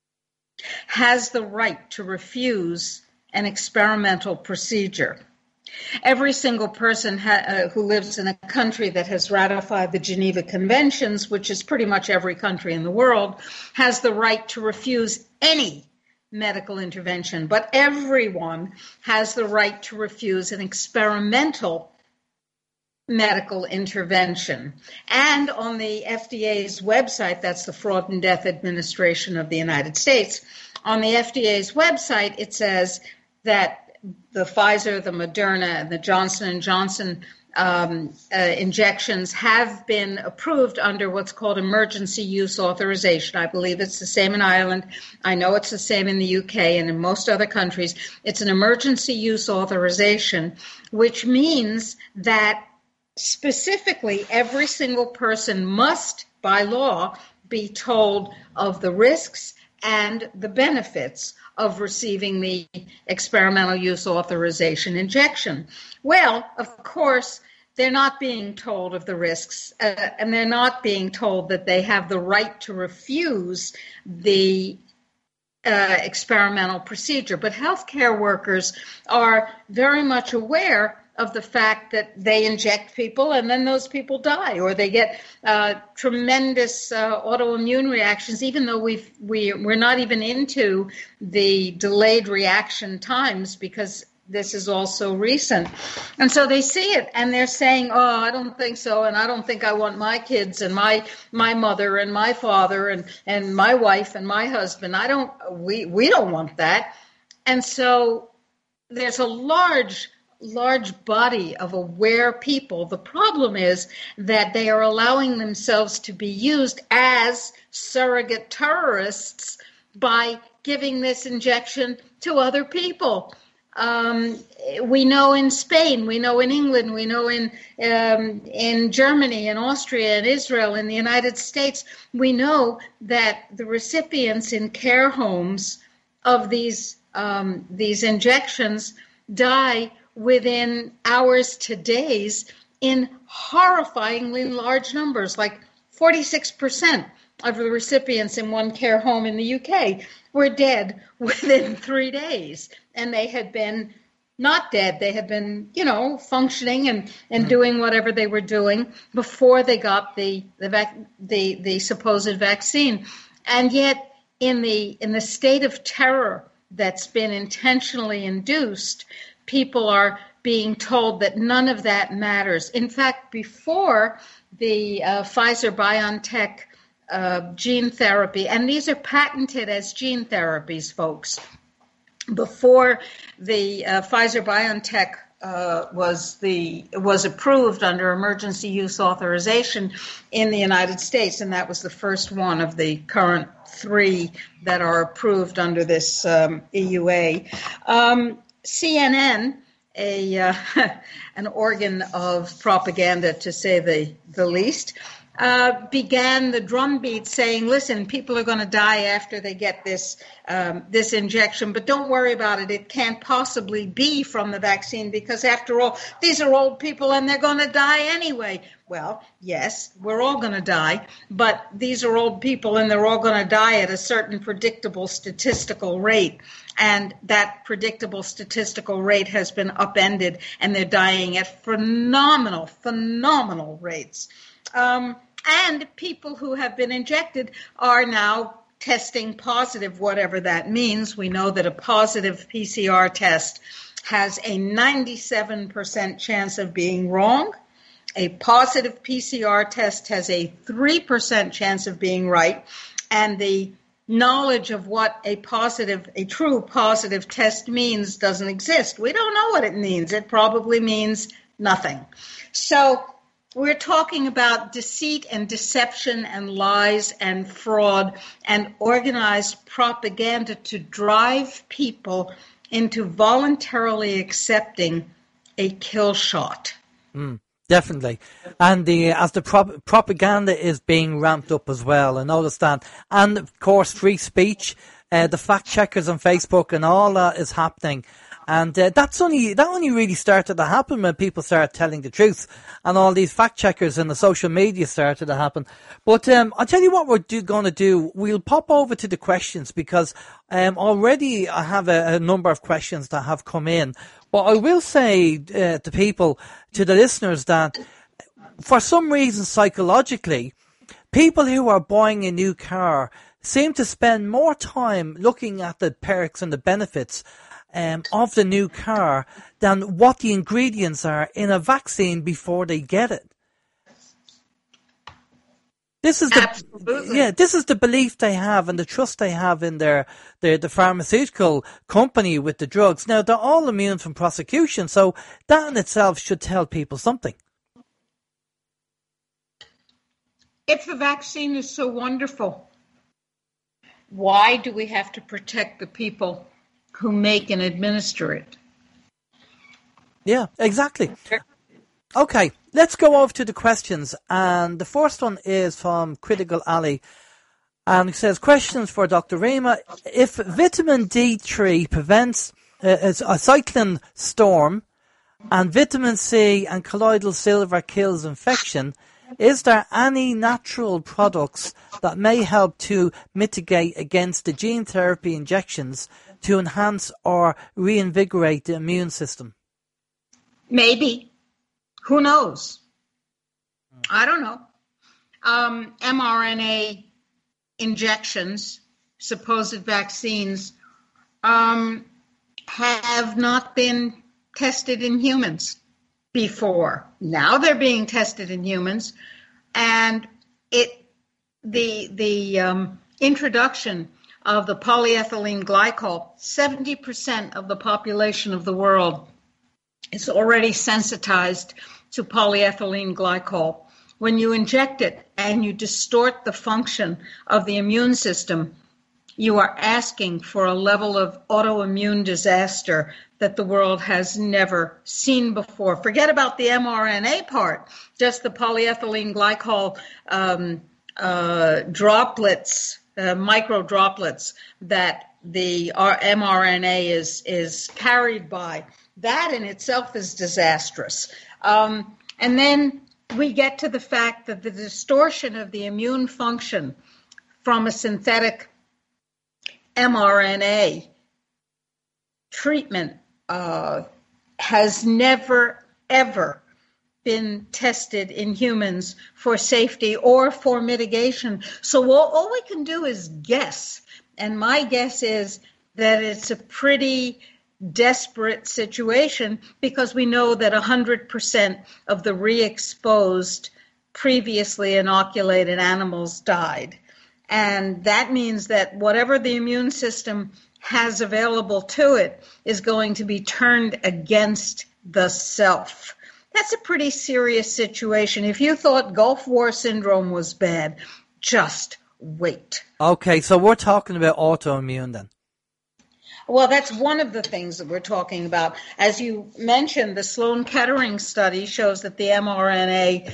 has the right to refuse an experimental procedure. Every single person who lives in a country that has ratified the Geneva Conventions, which is pretty much every country in the world, has the right to refuse any medical intervention. But everyone has the right to refuse an experimental medical intervention. And on the FDA's website, that's the Fraud and Death Administration of the United States, on the FDA's website, it says that the Pfizer, the Moderna, and the Johnson & Johnson injections have been approved under what's called emergency use authorization. I believe it's the same in Ireland. I know it's the same in the UK and in most other countries. It's an emergency use authorization, which means that specifically every single person must, by law, be told of the risks and the benefits of receiving the experimental use authorization injection. Well, of course, they're not being told of the risks, and they're not being told that they have the right to refuse the experimental procedure. But healthcare workers are very much aware of the fact that they inject people and then those people die, or they get tremendous autoimmune reactions, even though we're not even into the delayed reaction times because this is also recent. And so they see it and they're saying, oh, I don't think so, and I don't think I want my kids and my mother and my father and my wife and my husband. We don't want that. And so there's a large body of aware people. The problem is that they are allowing themselves to be used as surrogate terrorists by giving this injection to other people. We know in Spain, we know in England, we know in Germany, in Austria, in Israel, in the United States, we know that the recipients in care homes of these injections die within hours to days in horrifyingly large numbers, like 46% of the recipients in one care home in the UK were dead within 3 days. And they had been not dead. They had been, functioning and doing whatever they were doing before they got the supposed vaccine. And yet in the state of terror that's been intentionally induced, people are being told that none of that matters. In fact, before the Pfizer-BioNTech gene therapy, and these are patented as gene therapies, folks, before the Pfizer-BioNTech was approved under emergency use authorization in the United States, and that was the first one of the current 3 that are approved under this EUA. CNN, an organ of propaganda, to say the least, began the drumbeat saying, listen, people are going to die after they get this injection, but don't worry about it. It can't possibly be from the vaccine because, after all, these are old people and they're going to die anyway. Well, yes, we're all going to die, but these are old people and they're all going to die at a certain predictable statistical rate. And that predictable statistical rate has been upended, and they're dying at phenomenal rates. And people who have been injected are now testing positive, whatever that means. We know that a positive PCR test has a 97% chance of being wrong. A positive PCR test has a 3% chance of being right. And the knowledge of what a true positive test means doesn't exist. We don't know what it means. It probably means nothing. So we're talking about deceit and deception and lies and fraud and organized propaganda to drive people into voluntarily accepting a kill shot. Definitely. And as the propaganda is being ramped up as well, I noticed that. And of course, free speech, the fact checkers on Facebook and all that is happening. And that only really started to happen when people started telling the truth, and all these fact checkers and the social media started to happen. But I'll tell you what we're going to do. We'll pop over to the questions, because already I have a number of questions that have come in. But I will say to people, to the listeners, that for some reason psychologically, people who are buying a new car seem to spend more time looking at the perks and the benefits of the new car than what the ingredients are in a vaccine before they get it. This is Absolutely. this is the belief they have and the trust they have in the pharmaceutical company with the drugs. Now, they're all immune from prosecution, so that in itself should tell people something. If the vaccine is so wonderful, why do we have to protect the people who make and administer it? Yeah, exactly. Okay, let's go over to the questions. And the first one is from Critical Alley. And it says, questions for Dr. Rima. If vitamin D3 prevents a cyclone storm and vitamin C and colloidal silver kills infection, is there any natural products that may help to mitigate against the gene therapy injections to enhance or reinvigorate the immune system? Maybe. Who knows? I don't know. mRNA injections, supposed vaccines, have not been tested in humans before. Now they're being tested in humans, and the introduction of the polyethylene glycol, 70% of the population of the world is already sensitized to polyethylene glycol. When you inject it and you distort the function of the immune system, you are asking for a level of autoimmune disaster that the world has never seen before. Forget about the mRNA part, just the polyethylene glycol droplets, micro droplets that the mRNA is carried by. That in itself is disastrous. And then we get to the fact that the distortion of the immune function from a synthetic mRNA treatment has never, ever been tested in humans for safety or for mitigation. So all we can do is guess. And my guess is that it's a pretty desperate situation because we know that 100% of the re-exposed previously inoculated animals died. And that means that whatever the immune system has available to it is going to be turned against the self. That's a pretty serious situation. If you thought Gulf War syndrome was bad, just wait. Okay, so we're talking about autoimmune then. Well, that's one of the things that we're talking about. As you mentioned, the Sloan Kettering study shows that the mRNA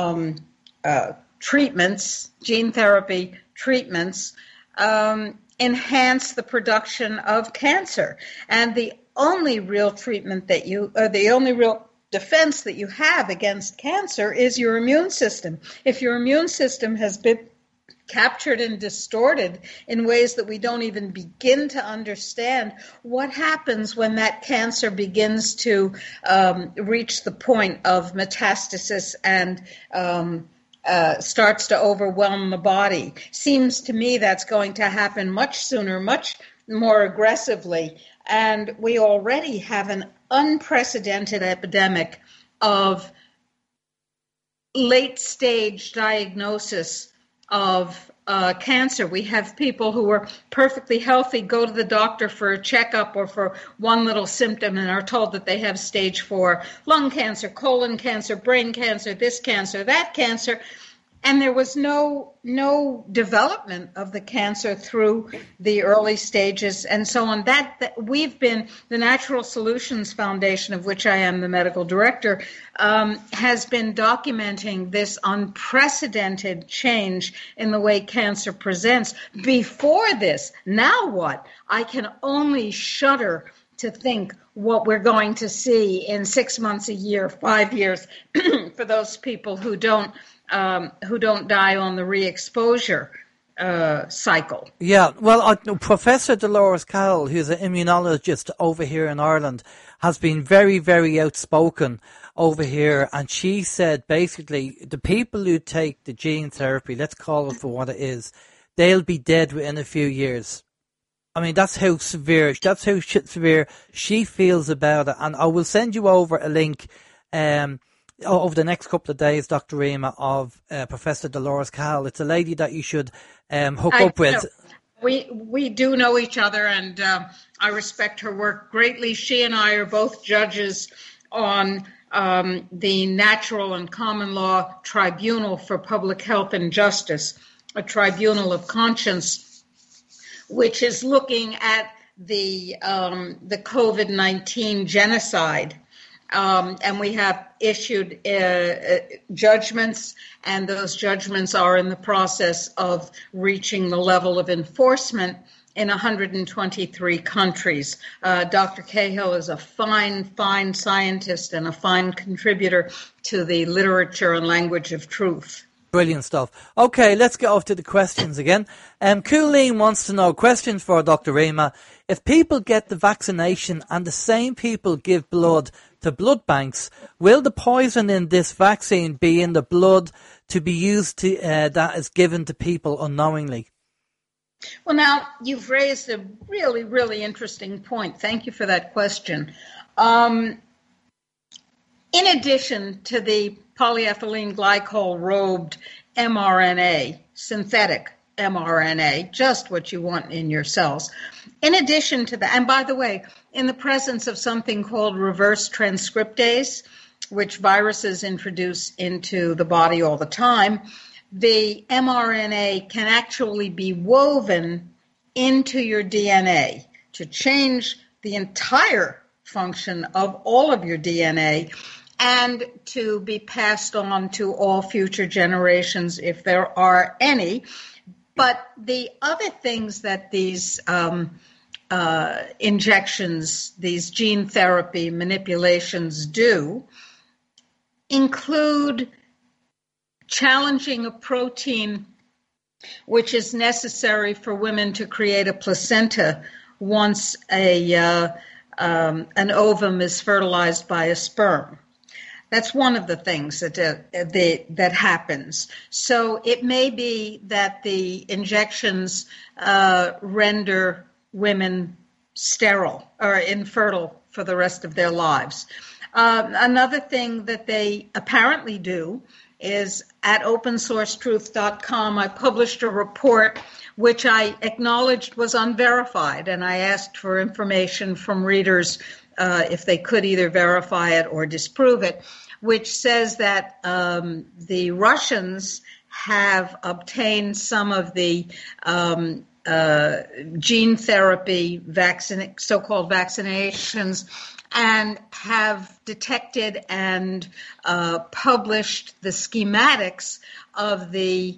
treatments, gene therapy treatments, enhance the production of cancer. And the only real treatment that the only real defense that you have against cancer is your immune system. If your immune system has been captured and distorted in ways that we don't even begin to understand, what happens when that cancer begins to reach the point of metastasis and starts to overwhelm the body? Seems to me that's going to happen much sooner, much more aggressively. And we already have an unprecedented epidemic of late-stage diagnosis of cancer. We have people who are perfectly healthy, go to the doctor for a checkup or for one little symptom and are told that they have stage 4 lung cancer, colon cancer, brain cancer, this cancer, that cancer. And there was no development of the cancer through the early stages and so on. That we've been, the Natural Solutions Foundation, of which I am the medical director, has been documenting this unprecedented change in the way cancer presents. Before this, now what? I can only shudder to think what we're going to see in 6 months, a year, 5 years for those people who don't die on the re-exposure cycle. Yeah, well, Professor Dolores Carroll, who's an immunologist over here in Ireland, has been very, very outspoken over here, and she said basically the people who take the gene therapy, let's call it for what it is, they'll be dead within a few years. I mean, that's how severe she feels about it, and I will send you over a link. over the next couple of days, Dr. Rima, of Professor Dolores Cahill. It's a lady that you should hook up with. We do know each other, and I respect her work greatly. She and I are both judges on the Natural and Common Law Tribunal for Public Health and Justice, a tribunal of conscience, which is looking at the COVID-19 genocide. And we have issued judgments, and those judgments are in the process of reaching the level of enforcement in 123 countries. Dr. Cahill is a fine scientist and a fine contributor to the literature and language of truth. Brilliant stuff. Okay, let's get off to the questions again. Colleen wants to know, questions for Dr. Rima. If people get the vaccination and the same people give blood to blood banks, will the poison in this vaccine be in the blood to be used to that is given to people unknowingly? Well, now, you've raised a really, really interesting point. Thank you for that question. In addition to the polyethylene glycol robed mRNA, synthetic mRNA, just what you want in your cells. In addition to that, and by the way, in the presence of something called reverse transcriptase, which viruses introduce into the body all the time, the mRNA can actually be woven into your DNA to change the entire function of all of your DNA and to be passed on to all future generations if there are any. But the other things that these injections, these gene therapy manipulations do include challenging a protein which is necessary for women to create a placenta once an ovum is fertilized by a sperm. That's one of the things that happens. So it may be that the injections render women sterile or infertile for the rest of their lives. Another thing that they apparently do is at opensourcetruth.com, I published a report which I acknowledged was unverified, and I asked for information from readers if they could either verify it or disprove it, which says that the Russians have obtained some of the gene therapy so-called vaccinations and have detected and published the schematics of the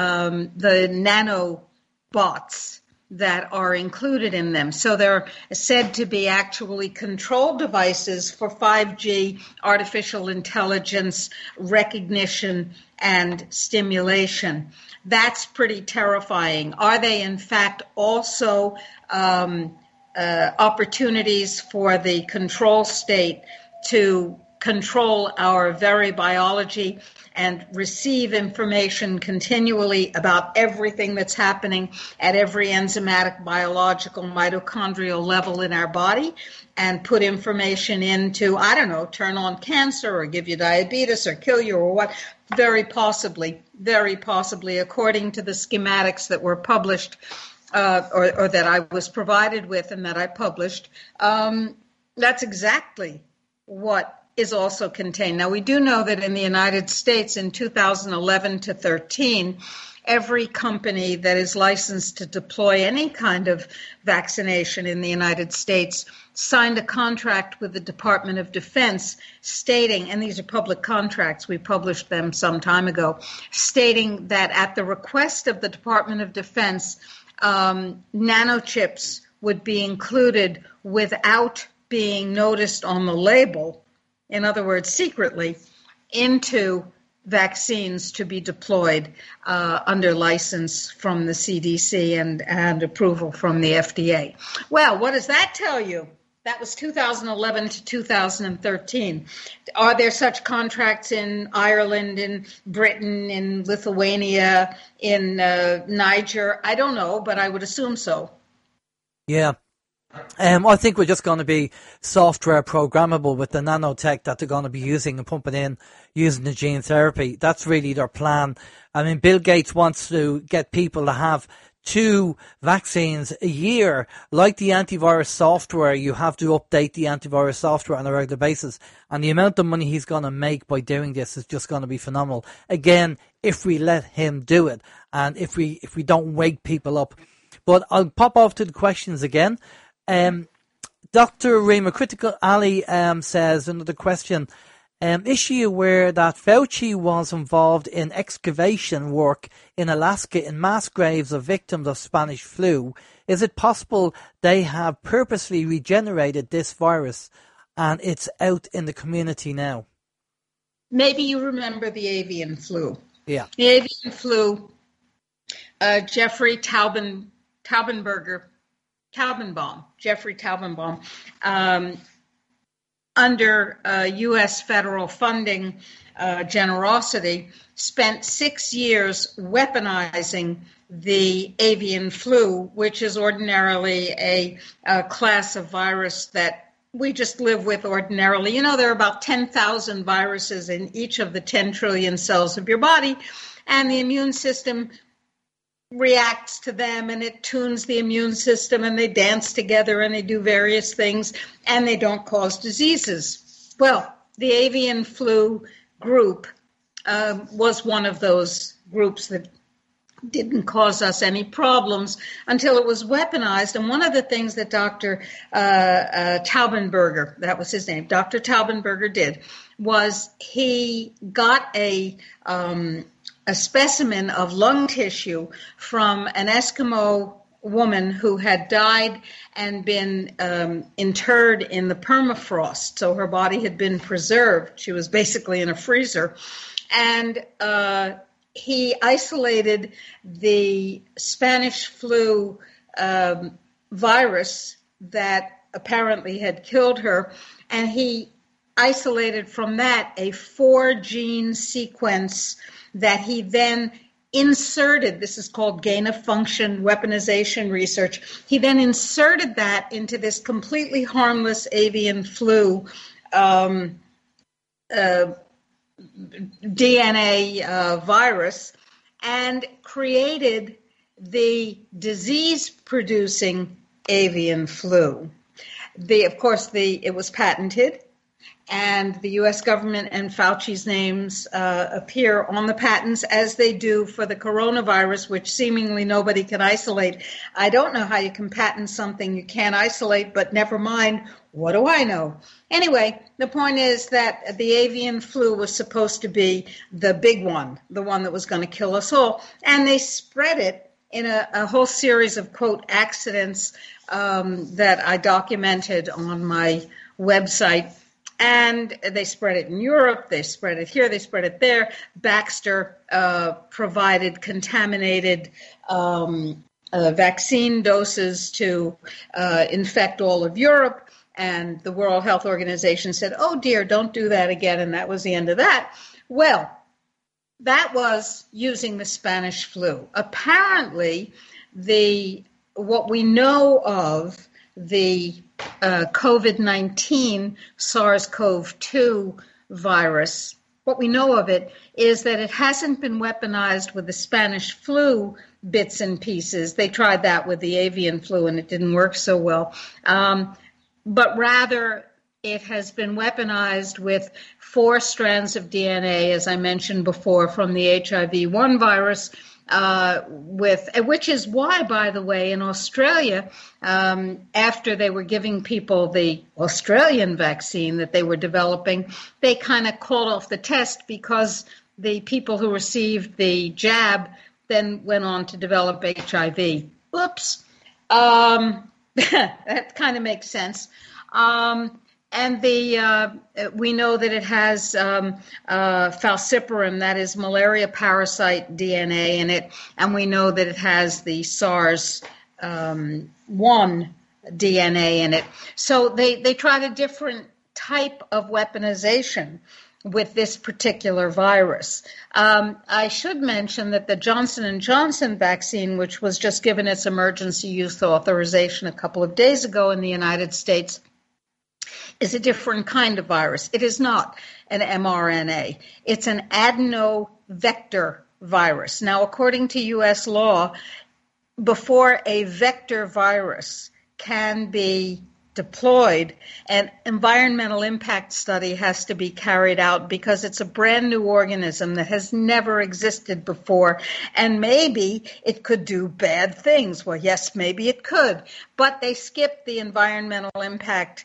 nanobots that are included in them. So they're said to be actually control devices for 5G artificial intelligence recognition and stimulation. That's pretty terrifying. Are they in fact also opportunities for the control state to control our very biology and receive information continually about everything that's happening at every enzymatic, biological, mitochondrial level in our body, and put information into, I don't know, turn on cancer or give you diabetes or kill you or what? Very possibly, according to the schematics that were published or that I was provided with and that I published. That's exactly what is also contained. Now, we do know that in the United States in 2011 to 13, every company that is licensed to deploy any kind of vaccination in the United States signed a contract with the Department of Defense stating, and these are public contracts, we published them some time ago, stating that at the request of the Department of Defense, nanochips would be included without being noticed on the label, in other words, secretly, into vaccines to be deployed under license from the CDC and approval from the FDA. Well, what does that tell you? That was 2011 to 2013. Are there such contracts in Ireland, in Britain, in Lithuania, in Niger? I don't know, but I would assume so. Yeah. I think we're just going to be software programmable with the nanotech that they're going to be using and pumping in using the gene therapy. That's really their plan. I mean, Bill Gates wants to get people to have 2 vaccines a year. Like the antivirus software, you have to update the antivirus software on a regular basis. And the amount of money he's going to make by doing this is just going to be phenomenal. Again, if we let him do it and if we don't wake people up. But I'll pop off to the questions again. Dr. Rima Critical Ali says, another question, is she aware that Fauci was involved in excavation work in Alaska in mass graves of victims of Spanish flu? Is it possible they have purposely regenerated this virus and it's out in the community now? Maybe you remember the avian flu. Yeah. The avian flu, Jeffrey Taubenbaum, under U.S. federal funding generosity, spent 6 years weaponizing the avian flu, which is ordinarily a class of virus that we just live with ordinarily. You know, there are about 10,000 viruses in each of the 10 trillion cells of your body, and the immune system reacts to them, and it tunes the immune system, and they dance together, and they do various things, and they don't cause diseases. Well, the avian flu group was one of those groups that didn't cause us any problems until it was weaponized. And one of the things that Dr. Taubenberger, that was his name, Dr. Taubenberger did, was he got a specimen of lung tissue from an Eskimo woman who had died and been interred in the permafrost. So her body had been preserved. She was basically in a freezer. And he isolated the Spanish flu virus that apparently had killed her, and he isolated from that a 4-gene sequence that he then inserted. This is called gain-of-function weaponization research. He then inserted that into this completely harmless avian flu DNA virus and created the disease-producing avian flu. Of course, it was patented, and the U.S. government and Fauci's names appear on the patents, as they do for the coronavirus, which seemingly nobody can isolate. I don't know how you can patent something you can't isolate, but never mind. What do I know? Anyway, the point is that the avian flu was supposed to be the big one, the one that was going to kill us all. And they spread it in a whole series of, quote, accidents that I documented on my website. And they spread it in Europe, they spread it here, they spread it there. Baxter provided contaminated vaccine doses to infect all of Europe. And the World Health Organization said, oh, dear, don't do that again. And that was the end of that. Well, that was using the Spanish flu. Apparently, what we know of the COVID-19 SARS-CoV-2 virus, what we know of it is that it hasn't been weaponized with the Spanish flu bits and pieces. They tried that with the avian flu, and it didn't work so well. But rather, it has been weaponized with 4 strands of DNA, as I mentioned before, from the HIV-1 virus, which is why, by the way, in Australia, after they were giving people the Australian vaccine that they were developing, they kind of called off the test because the people who received the jab then went on to develop HIV. Oops. That kind of makes sense. And we know that it has falciparum, that is malaria parasite DNA in it, and we know that it has the SARS-1 DNA in it. So they tried a different type of weaponization. with this particular virus. I should mention that the Johnson & Johnson vaccine, which was just given its emergency use authorization a couple of days ago in the United States, is a different kind of virus. It is not an mRNA. It's an adenovector virus. Now, according to U.S. law, before a vector virus can be deployed, an environmental impact study has to be carried out because it's a brand new organism that has never existed before, and maybe it could do bad things. Well, yes, maybe it could, but they skipped the environmental impact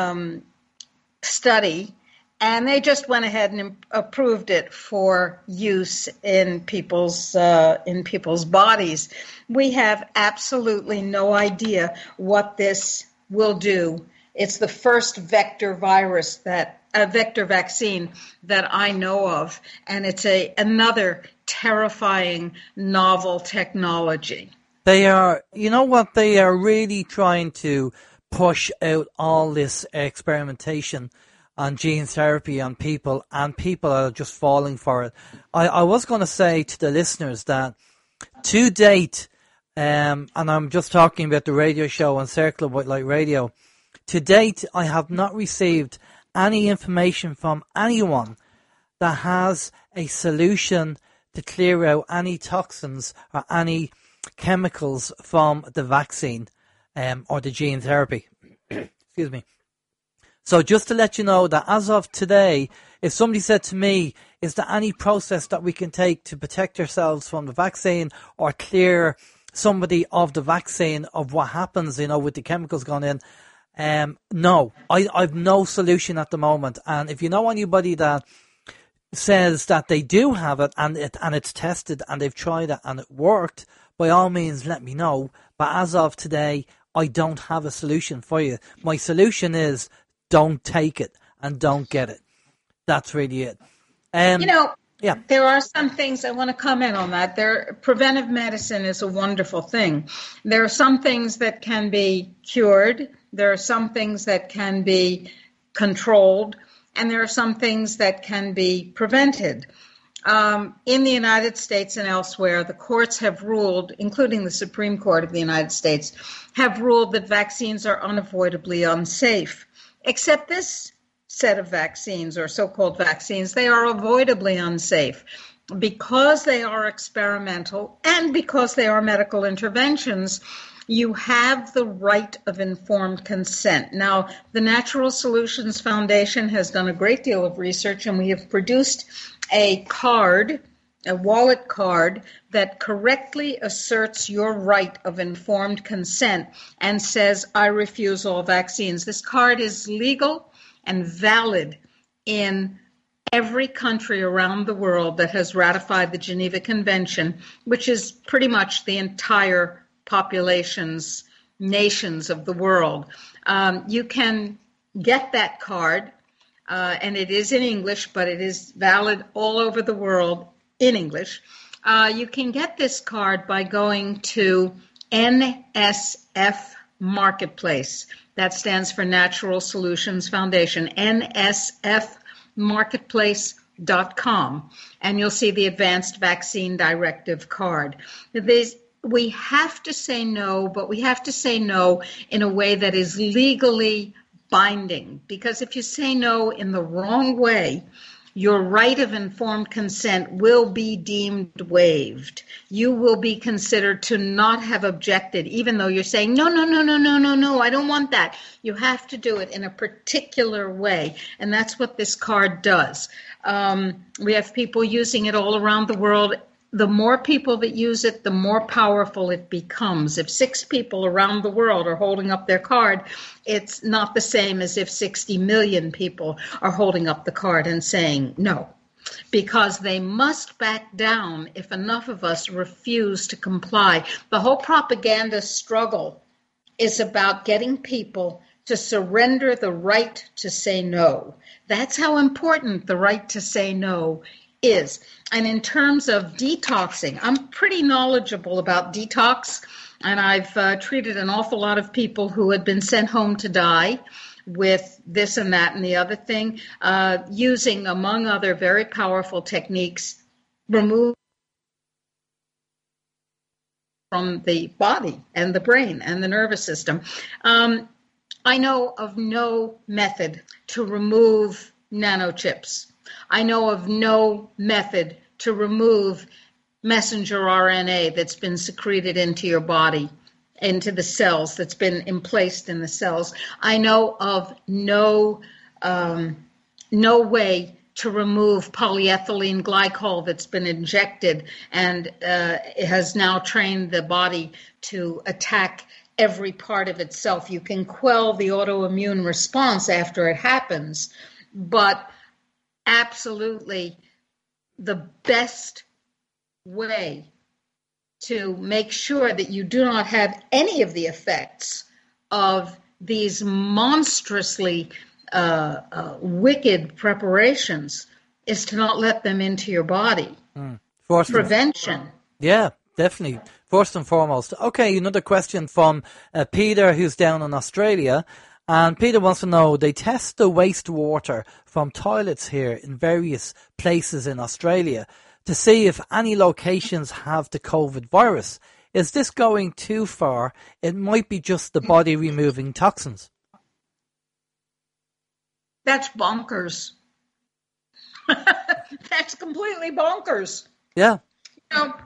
study, and they just went ahead and approved it for use in people's bodies. We have absolutely no idea what this will do. It's the first vector vaccine that I know of, and it's another terrifying novel technology. They are, you know what, they are really trying to push out all this experimentation on gene therapy on people, and people are just falling for it. I was going to say to the listeners that to date, and I'm just talking about the radio show on Circle of White Light Radio, to date I have not received any information from anyone that has a solution to clear out any toxins or any chemicals from the vaccine or the gene therapy. Excuse me. So just to let you know that as of today, if somebody said to me, is there any process that we can take to protect ourselves from the vaccine or clear somebody of the vaccine of what happens, with the chemicals gone in? No, I've no solution at the moment. And if you know anybody that says that they do have it and it's tested and they've tried it and it worked, by all means let me know. But as of today, I don't have a solution for you. My solution is don't take it and don't get it. That's really it. Yeah. There are some things I want to comment on that. Preventive medicine is a wonderful thing. There are some things that can be cured. There are some things that can be controlled. And there are some things that can be prevented. In the United States and elsewhere, the courts have ruled, including the Supreme Court of the United States, have ruled that vaccines are unavoidably unsafe. Except this set of vaccines, or so-called vaccines, they are avoidably unsafe because they are experimental and because they are medical interventions. You have the right of informed consent. Now, the Natural Solutions Foundation has done a great deal of research, and we have produced a wallet card that correctly asserts your right of informed consent and says, I refuse all vaccines. This card is legal and valid in every country around the world that has ratified the Geneva Convention, which is pretty much the entire nations of the world. You can get that card, and it is in English, but it is valid all over the world in English. You can get this card by going to NSF Marketplace. That stands for Natural Solutions Foundation, nsfmarketplace.com, and you'll see the Advanced Vaccine Directive card. We have to say no, but we have to say no in a way that is legally binding, because if you say no in the wrong way, your right of informed consent will be deemed waived. You will be considered to not have objected, even though you're saying, no, I don't want that. You have to do it in a particular way, and that's what this card does. We have people using it all around the world. The more people that use it, the more powerful it becomes. If 6 people around the world are holding up their card, it's not the same as if 60 million people are holding up the card and saying no, because they must back down if enough of us refuse to comply. The whole propaganda struggle is about getting people to surrender the right to say no. That's how important the right to say no is. And in terms of detoxing, I'm pretty knowledgeable about detox, and I've treated an awful lot of people who had been sent home to die with this and that and the other thing, using, among other very powerful techniques, remove from the body and the brain and the nervous system. I know of no method to remove nanochips. I know of no method to remove messenger RNA that's been secreted into your body, into the cells, that's been emplaced in the cells. I know of no way to remove polyethylene glycol that's been injected and it has now trained the body to attack every part of itself. You can quell the autoimmune response after it happens, but absolutely the best way to make sure that you do not have any of the effects of these monstrously wicked preparations is to not let them into your body. Prevention. Yeah, definitely. First and foremost. Okay, another question from Peter, who's down in Australia. And Peter wants to know, they test the wastewater from toilets here in various places in Australia to see if any locations have the COVID virus. Is this going too far? It might be just the body removing toxins. That's bonkers. That's completely bonkers. Yeah. You know,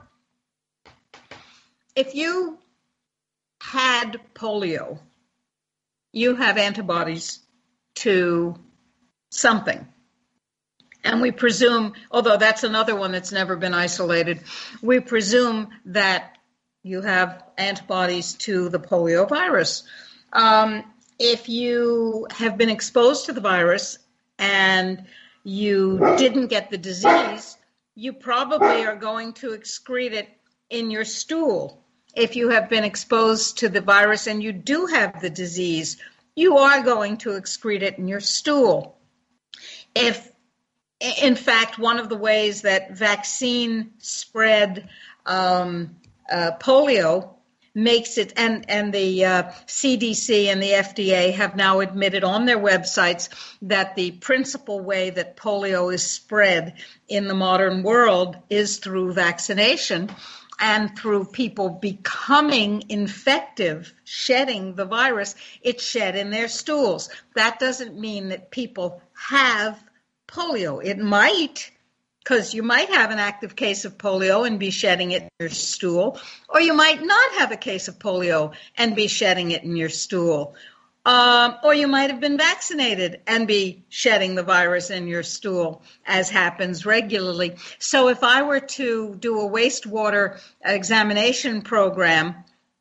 if you had polio, you have antibodies to something. And we presume, although that's another one that's never been isolated, we presume that you have antibodies to the polio virus. If you have been exposed to the virus and you didn't get the disease, you probably are going to excrete it in your stool. If you have been exposed to the virus and you do have the disease, you are going to excrete it in your stool. In fact, one of the ways that vaccine spread polio makes it, and the CDC and the FDA have now admitted on their websites that the principal way that polio is spread in the modern world is through vaccination and through people becoming infective, shedding the virus. It's shed in their stools. That doesn't mean that people have polio. It might, because you might have an active case of polio and be shedding it in your stool, or you might not have a case of polio and be shedding it in your stool, or you might have been vaccinated and be shedding the virus in your stool, as happens regularly. So if I were to do a wastewater examination program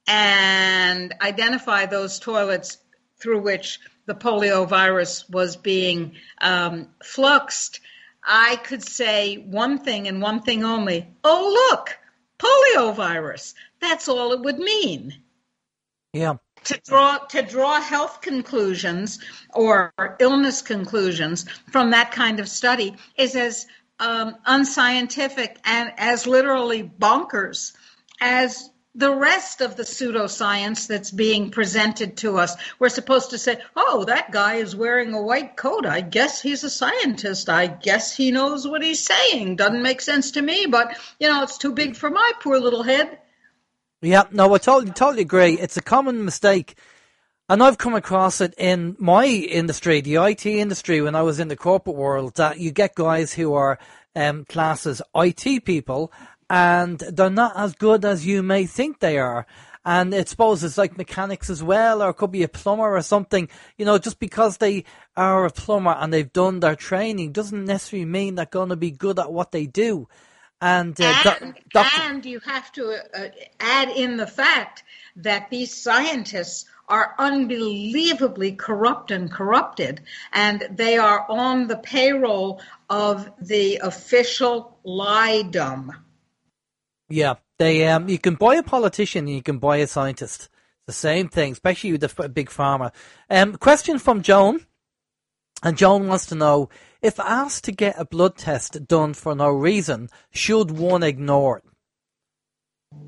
and identify those toilets through which the polio virus was being fluxed, I could say one thing and one thing only. Oh, look, polio virus. That's all it would mean. Yeah. To draw health conclusions or illness conclusions from that kind of study is as unscientific and as literally bonkers as the rest of the pseudoscience that's being presented to us. We're supposed to say, oh, that guy is wearing a white coat. I guess he's a scientist. I guess he knows what he's saying. Doesn't make sense to me, but, it's too big for my poor little head. Yeah, no, I totally agree. It's a common mistake. And I've come across it in my industry, the IT industry, when I was in the corporate world, that you get guys who are classed as IT people, and they're not as good as you may think they are. And I suppose it's like mechanics as well, or it could be a plumber or something. Just because they are a plumber and they've done their training doesn't necessarily mean they're going to be good at what they do. And you have to add in the fact that these scientists are unbelievably corrupt and corrupted, and they are on the payroll of the official liedom. Yeah, they you can buy a politician and you can buy a scientist. It's the same thing, especially with the big pharma. Question from Joan, and Joan wants to know, if asked to get a blood test done for no reason, should one ignore it?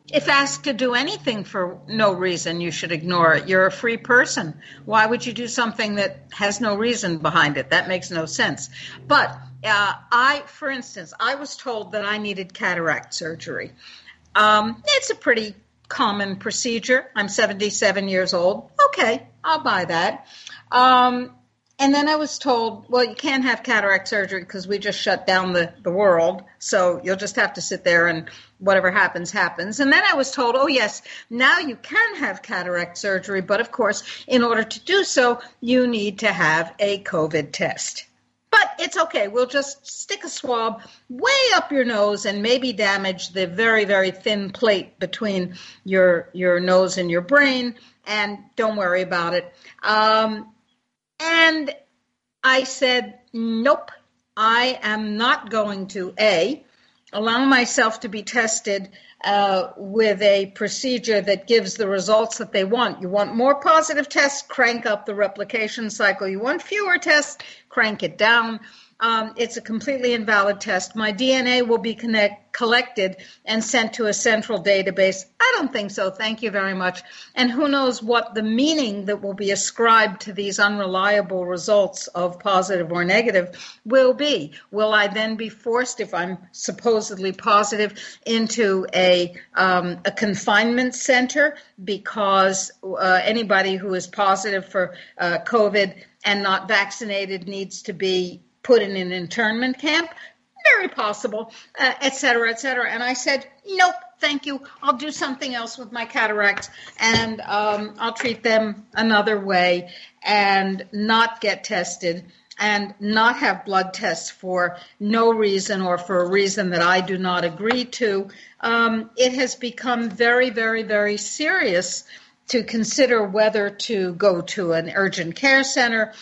If asked to do anything for no reason, you should ignore it. You're a free person. Why would you do something that has no reason behind it? That makes no sense. But for instance, I was told that I needed cataract surgery. It's a pretty common procedure. I'm 77 years old. Okay, I'll buy that. And then I was told, well, you can't have cataract surgery because we just shut down the world. So you'll just have to sit there and whatever happens, happens. And then I was told, oh, yes, now you can have cataract surgery. But of course, in order to do so, you need to have a COVID test. But it's okay. We'll just stick a swab way up your nose and maybe damage the very, very thin plate between your nose and your brain. And don't worry about it. And I said, nope, I am not going to, allow myself to be tested with a procedure that gives the results that they want. You want more positive tests, crank up the replication cycle. You want fewer tests, crank it down. It's a completely invalid test. My DNA will be collected and sent to a central database. I don't think so. Thank you very much. And who knows what the meaning that will be ascribed to these unreliable results of positive or negative will be. Will I then be forced, if I'm supposedly positive, into a confinement center because anybody who is positive for COVID and not vaccinated needs to be put in an internment camp? Very possible, et cetera, et cetera. And I said, nope, thank you. I'll do something else with my cataracts, and I'll treat them another way and not get tested and not have blood tests for no reason or for a reason that I do not agree to. It has become very, very, very serious to consider whether to go to an urgent care center,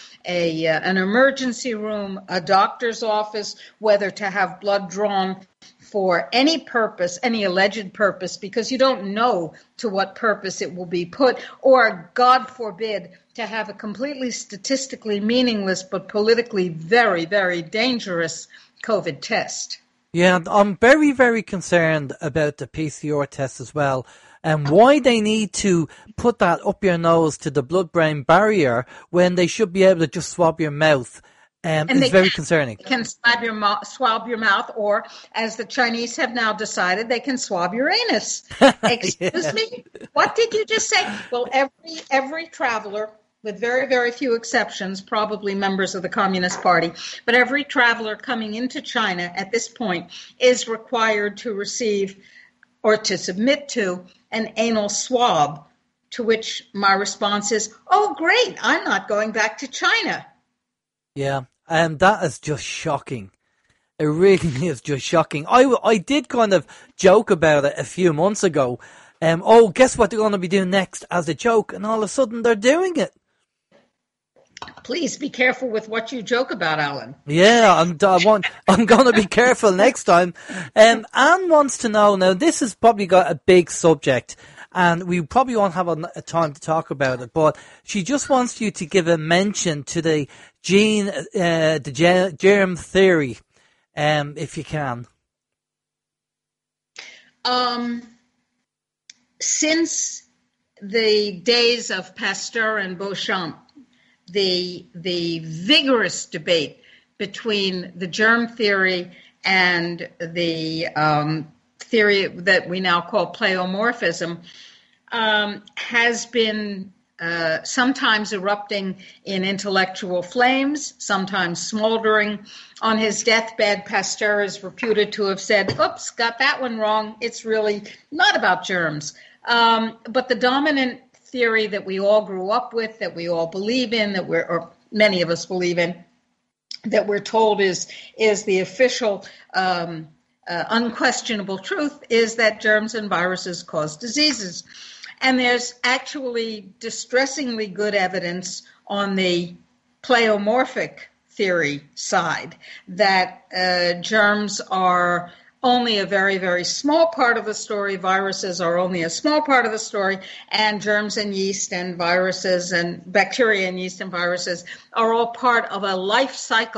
an emergency room, a doctor's office, whether to have blood drawn for any purpose, any alleged purpose, because you don't know to what purpose it will be put, or, God forbid, to have a completely statistically meaningless but politically very, very dangerous COVID test. Yeah, I'm very, very concerned about the PCR test as well. And why they need to put that up your nose to the blood-brain barrier when they should be able to just swab your mouth is very concerning. They can swab your mouth, or, as the Chinese have now decided, they can swab your anus. Excuse me? What did you just say? Well, every traveler, with very, very few exceptions, probably members of the Communist Party, but every traveler coming into China at this point is required to receive or to submit to an anal swab, to which my response is, oh, great, I'm not going back to China. Yeah, and that is just shocking. It really is just shocking. I did kind of joke about it a few months ago. Guess what they're going to be doing next as a joke? And all of a sudden they're doing it. Please be careful with what you joke about, Alan. Yeah, I'm going to be careful next time. Anne wants to know, now this has probably got a big subject, and we probably won't have a time to talk about it, but she just wants you to give a mention to the germ theory, if you can. Since the days of Pasteur and Beauchamp, the vigorous debate between the germ theory and the theory that we now call pleomorphism has been sometimes erupting in intellectual flames, sometimes smoldering. On his deathbed, Pasteur is reputed to have said, oops, got that one wrong. It's really not about germs. But the dominant theory that we all grew up with, that we all believe in, or many of us believe in, that we're told is the official unquestionable truth, is that germs and viruses cause diseases. And there's actually distressingly good evidence on the pleomorphic theory side that germs are only a very, very small part of the story. Viruses are only a small part of the story, and germs and yeast and viruses and bacteria and yeast and viruses are all part of a life cycle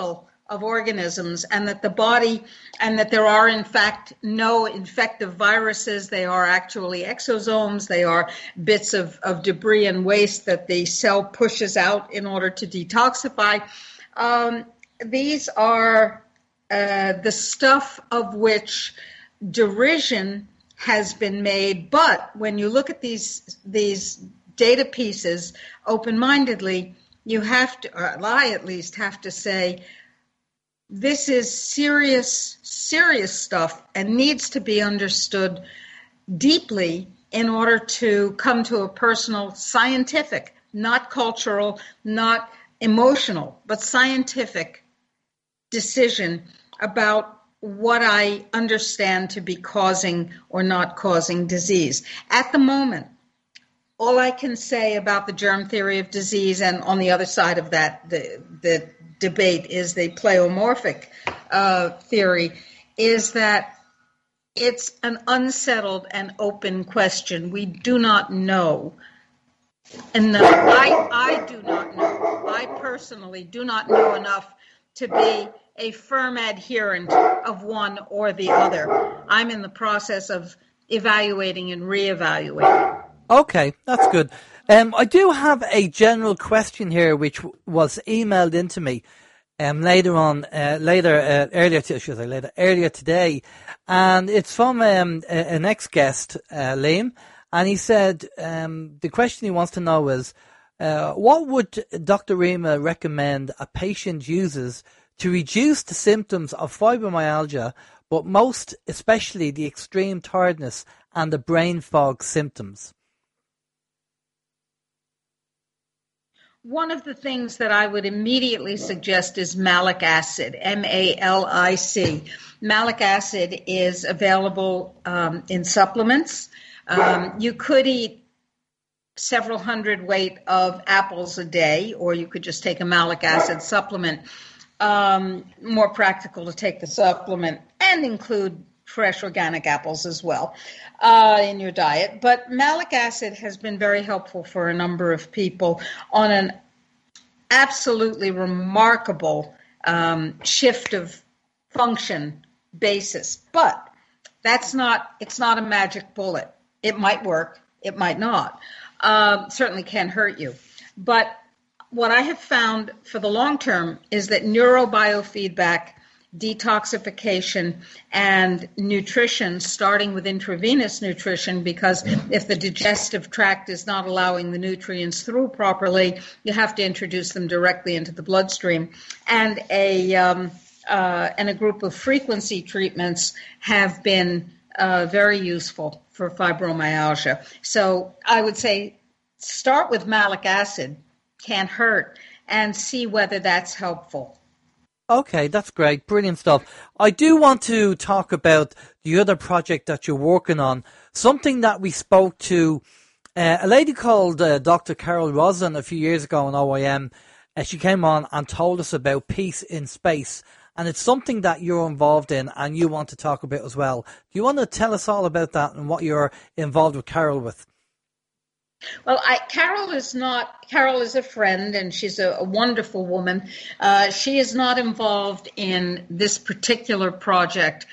of organisms, and that the body, and that there are in fact no infective viruses. They are actually exosomes. They are bits of debris and waste that the cell pushes out in order to detoxify. These are the stuff of which derision has been made. But when you look at these data pieces open-mindedly, you have to, or I at least have to say, this is serious stuff and needs to be understood deeply in order to come to a personal, scientific, not cultural, not emotional, but scientific decision about what I understand to be causing or not causing disease. At the moment, all I can say about the germ theory of disease, and on the other side of that, the debate is the pleomorphic theory, is that it's an unsettled and open question. We do not know enough. I do not know. I personally do not know enough to be a firm adherent of one or the other. I'm in the process of evaluating and reevaluating. Okay, that's good. I do have a general question here, which was emailed into me earlier today, and it's from an ex-guest, Liam, and he said the question he wants to know is, what would Dr. Rima recommend a patient uses to reduce the symptoms of fibromyalgia, but most especially the extreme tiredness and the brain fog symptoms? One of the things that I would immediately suggest is malic acid, MALIC. Malic acid is available in supplements. You could eat several hundredweight of apples a day, or you could just take a malic acid supplement. More practical to take the supplement and include fresh organic apples as well in your diet. But malic acid has been very helpful for a number of people on an absolutely remarkable shift of function basis. But it's not a magic bullet. It might work. It might not. Certainly can hurt you. But what I have found for the long term is that neurobiofeedback, detoxification, and nutrition, starting with intravenous nutrition, because if the digestive tract is not allowing the nutrients through properly, you have to introduce them directly into the bloodstream, and a group of frequency treatments have been very useful for fibromyalgia. So I would say start with malic acid, can't hurt, and see whether that's helpful. Okay, that's great. Brilliant stuff. I do want to talk about the other project that you're working on, something that we spoke to a lady called Dr. Carol Roslin a few years ago on OIM. She came on and told us about Peace in Space, and it's something that you're involved in and you want to talk about as well. Do you want to tell us all about that and what you're involved with Carol with? Well, Carol is a friend, and she's a wonderful woman. She is not involved in this particular project.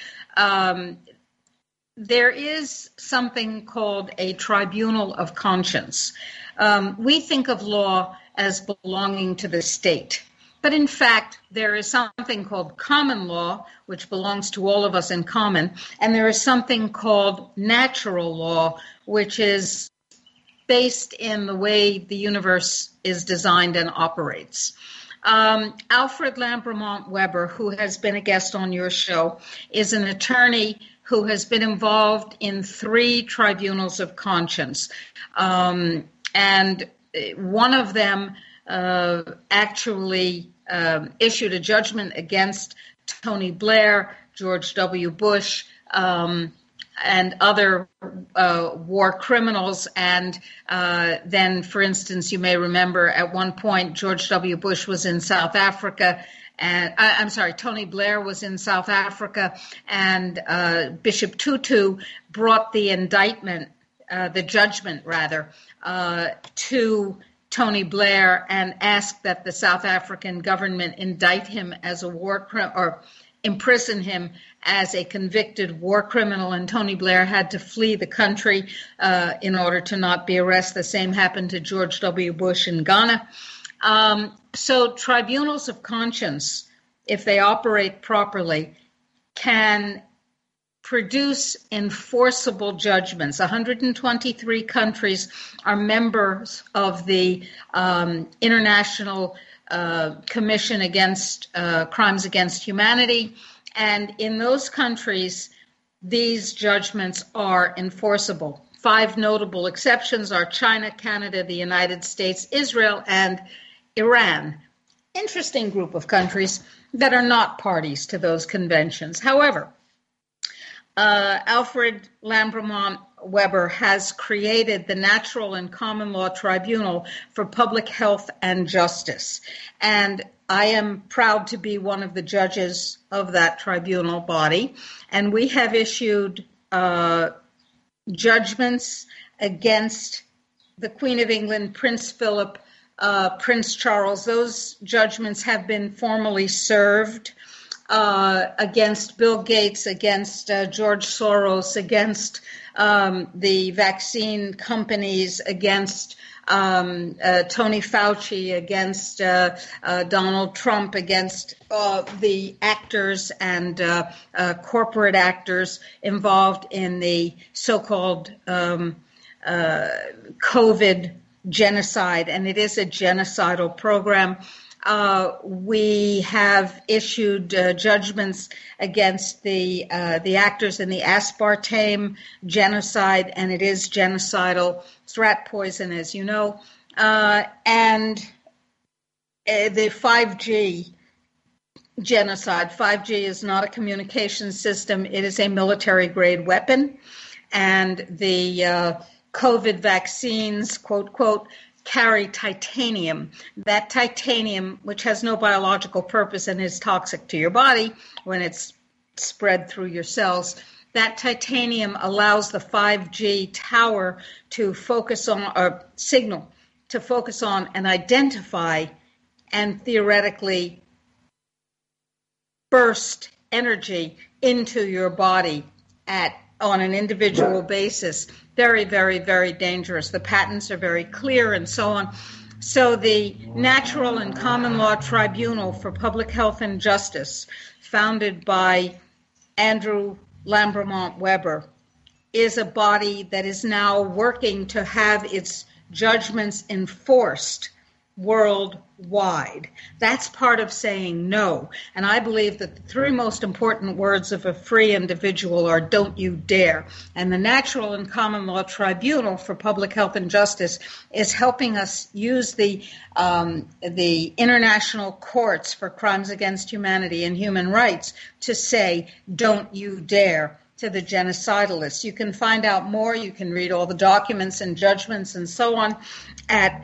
There is something called a tribunal of conscience. We think of law as belonging to the state. But in fact, there is something called common law, which belongs to all of us in common, and there is something called natural law, which is based in the way the universe is designed and operates. Alfred Lambremont Weber, who has been a guest on your show, is an attorney who has been involved in 3 tribunals of conscience. And one of them actually issued a judgment against Tony Blair, George W. Bush, and other war criminals. And then, for instance, you may remember at one point George W. Bush was in South Africa, and Tony Blair was in South Africa, and Bishop Tutu brought the indictment, the judgment rather, to Tony Blair and asked that the South African government indict him as a war criminal or imprison him as a convicted war criminal, and Tony Blair had to flee the country in order to not be arrested. The same happened to George W. Bush in Ghana. So tribunals of conscience, if they operate properly, can produce enforceable judgments. 123 countries are members of the International Commission against Crimes Against Humanity. And in those countries, these judgments are enforceable. 5 notable exceptions are China, Canada, the United States, Israel, and Iran. Interesting group of countries that are not parties to those conventions. However, Alfred Lambremont Weber has created the Natural and Common Law Tribunal for Public Health and Justice. And I am proud to be one of the judges of that tribunal body. And we have issued judgments against the Queen of England, Prince Philip, Prince Charles. Those judgments have been formally served against Bill Gates, against George Soros, against the vaccine companies, against Tony Fauci, against Donald Trump, against the actors and corporate actors involved in the so-called COVID genocide, and it is a genocidal program. We have issued judgments against the actors in the aspartame genocide, and it is genocidal. It's rat poison, as you know. And the 5G genocide. 5G is not a communication system. It is a military-grade weapon. And the COVID vaccines, quote, quote, carry titanium. That titanium, which has no biological purpose and is toxic to your body when it's spread through your cells, that titanium allows the 5G tower to focus on, or signal, to focus on and identify and theoretically burst energy into your body on an individual basis. Very, very, very dangerous. The patents are very clear and so on. So the Natural and Common Law Tribunal for Public Health and Justice, founded by Andrew Lambremont Weber, is a body that is now working to have its judgments enforced worldwide. That's part of saying no. And I believe that the 3 most important words of a free individual are don't you dare. And the Natural and Common Law Tribunal for Public Health and Justice is helping us use the international courts for crimes against humanity and human rights to say don't you dare to the genocidalists. You can find out more. You can read all the documents and judgments and so on at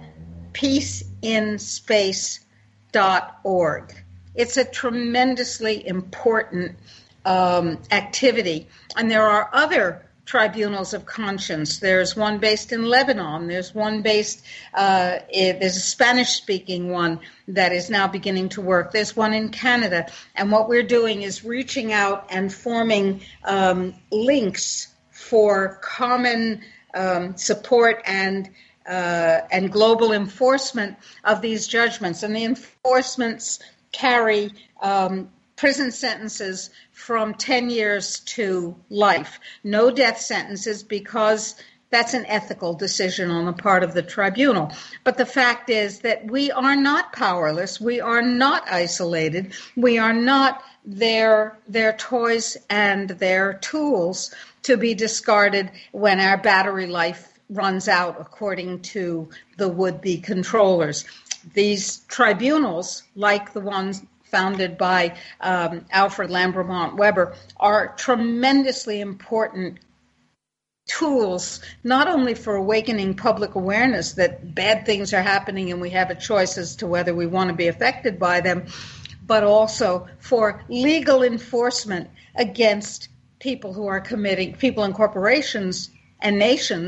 peaceinspace.org. It's a tremendously important activity. And there are other tribunals of conscience. There's one based in Lebanon. There's one there's a Spanish-speaking one that is now beginning to work. There's one in Canada. And what we're doing is reaching out and forming links for common support and global enforcement of these judgments. And the enforcements carry prison sentences from 10 years to life. No death sentences, because that's an ethical decision on the part of the tribunal. But the fact is that we are not powerless. We are not isolated. We are not their toys and their tools to be discarded when our battery life runs out, according to the would-be controllers. These tribunals, like the ones founded by Alfred Lambremont Weber, are tremendously important tools, not only for awakening public awareness that bad things are happening and we have a choice as to whether we want to be affected by them, but also for legal enforcement against people who are committing, people and corporations and nations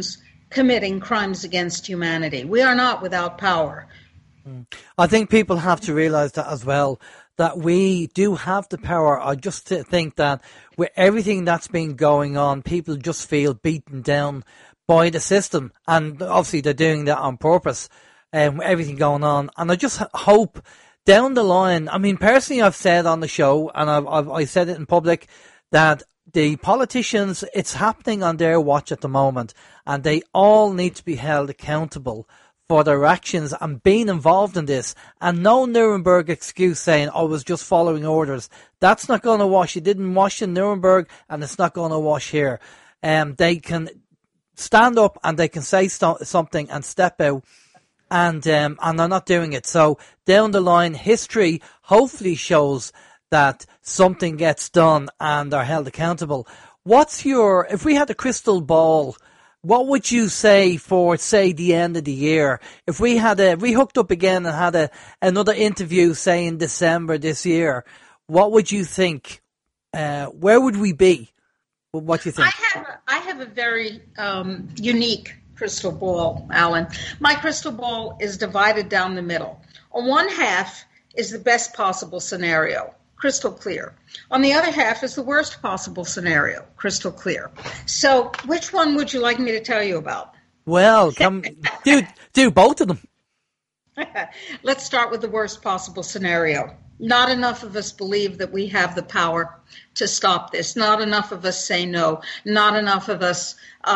committing crimes against humanity. We are not without power. I think people have to realize that as well, that we do have the power. I just think that with everything that's been going on, people just feel beaten down by the system. And obviously they're doing that on purpose, with everything going on. And I just hope down the line, I mean, personally, I've said on the show, and I said it in public, that the politicians, it's happening on their watch at the moment, and they all need to be held accountable for their actions and being involved in this, and no Nuremberg excuse saying, I was just following orders. That's not going to wash. It didn't wash in Nuremberg, and it's not going to wash here. They can stand up and they can say something and step out, and they're not doing it. So down the line, history hopefully shows that something gets done and are held accountable. If we had a crystal ball, what would you say for, say, the end of the year? If we hooked up again and had another interview, say, in December this year, what would you think? Where would we be? What do you think? I have a very unique crystal ball, Alan. My crystal ball is divided down the middle. On one half is the best possible scenario, crystal clear. On the other half is the worst possible scenario, crystal clear. So which one would you like me to tell you about? Well, do both of them. Let's start with the worst possible scenario. Not enough of us believe that we have the power to stop this. Not enough of us say no. Not enough of us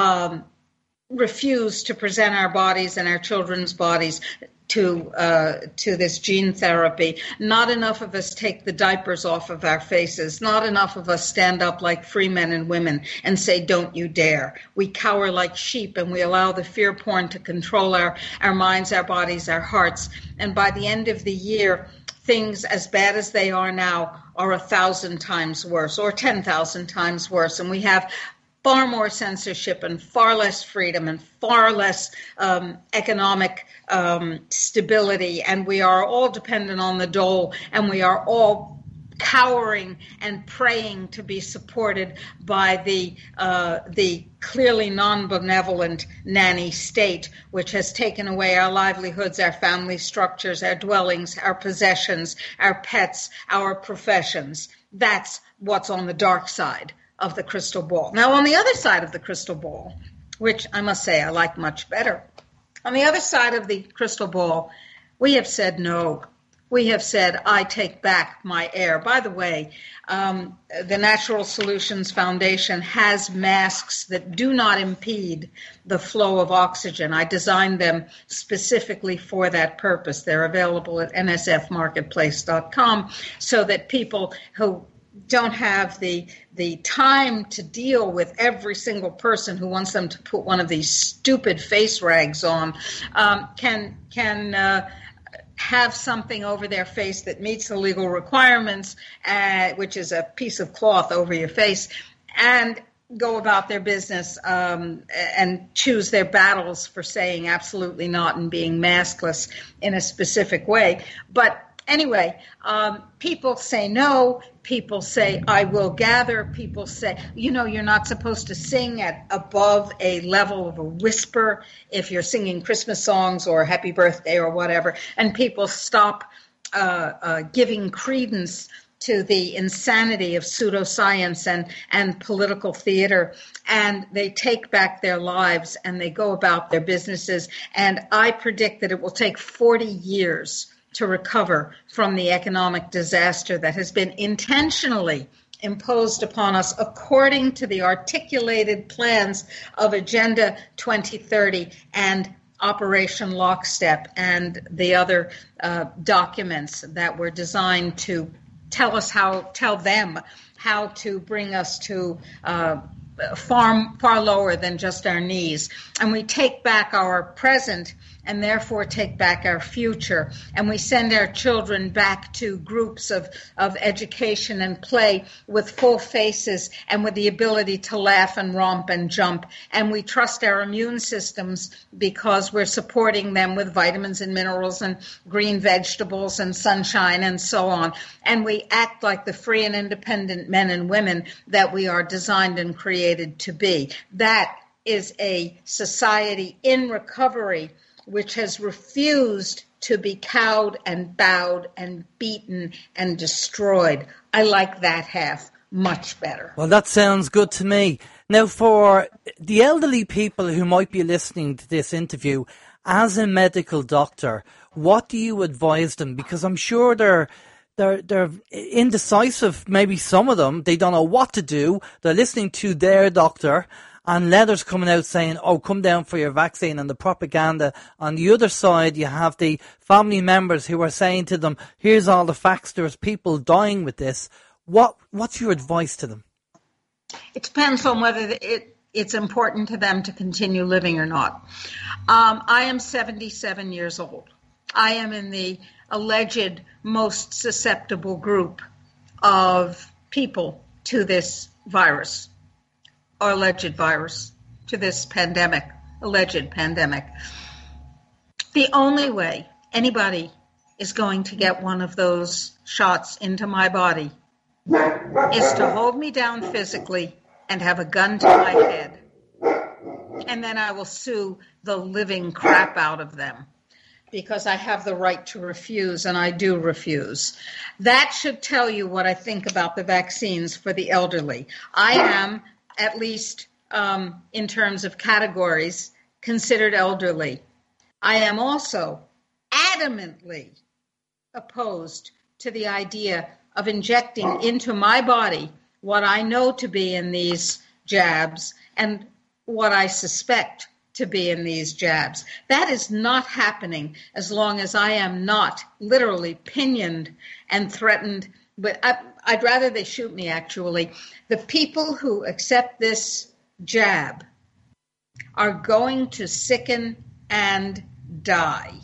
refuse to present our bodies and our children's bodies to this gene therapy. Not enough of us take the diapers off of our faces. Not enough of us stand up like free men and women and say, don't you dare. We cower like sheep, and we allow the fear porn to control our minds, our bodies, our hearts. And by the end of the year, things as bad as they are now are 1,000 times worse, or 10,000 times worse. And we have far more censorship and far less freedom and far less economic stability. And we are all dependent on the dole, and we are all cowering and praying to be supported by the clearly non-benevolent nanny state, which has taken away our livelihoods, our family structures, our dwellings, our possessions, our pets, our professions. That's what's on the dark side of the crystal ball. Now, on the other side of the crystal ball, which I must say I like much better, on the other side of the crystal ball, we have said no. We have said, I take back my air. By the way, the Natural Solutions Foundation has masks that do not impede the flow of oxygen. I designed them specifically for that purpose. They're available at nsfmarketplace.com so that people who don't have the time to deal with every single person who wants them to put one of these stupid face rags on can have something over their face that meets the legal requirements, which is a piece of cloth over your face, and go about their business and choose their battles for saying absolutely not and being maskless in a specific way. But anyway, people say no. People say, I will gather. People say, you're not supposed to sing at above a level of a whisper if you're singing Christmas songs or Happy Birthday or whatever. And people stop giving credence to the insanity of pseudoscience and political theater, and they take back their lives and they go about their businesses. And I predict that it will take 40 years to recover from the economic disaster that has been intentionally imposed upon us according to the articulated plans of Agenda 2030 and Operation Lockstep and the other documents that were designed to tell them how to bring us to far lower than just our knees. And we take back our present and therefore take back our future. And we send our children back to groups of education and play with full faces and with the ability to laugh and romp and jump. And we trust our immune systems because we're supporting them with vitamins and minerals and green vegetables and sunshine and so on. And we act like the free and independent men and women that we are designed and created to be. That is a society in recovery which has refused to be cowed and bowed and beaten and destroyed. I like that half much better. Well, that sounds good to me. Now, for the elderly people who might be listening to this interview, as a medical doctor, what do you advise them? Because I'm sure they're indecisive. Maybe some of them, they don't know what to do. They're listening to their doctor, and letters coming out saying, oh, come down for your vaccine, and the propaganda. On the other side, you have the family members who are saying to them, here's all the facts, there's people dying with this. What's your advice to them? It depends on whether it's important to them to continue living or not. I am 77 years old. I am in the alleged most susceptible group of people to this virus, or alleged virus, to this pandemic, alleged pandemic. The only way anybody is going to get one of those shots into my body is to hold me down physically and have a gun to my head. And then I will sue the living crap out of them, because I have the right to refuse, and I do refuse. That should tell you what I think about the vaccines for the elderly. I am, at least in terms of categories, considered elderly. I am also adamantly opposed to the idea of injecting into my body what I know to be in these jabs and what I suspect to be in these jabs. That is not happening as long as I am not literally pinioned and threatened. But I'd rather they shoot me, actually. The people who accept this jab are going to sicken and die.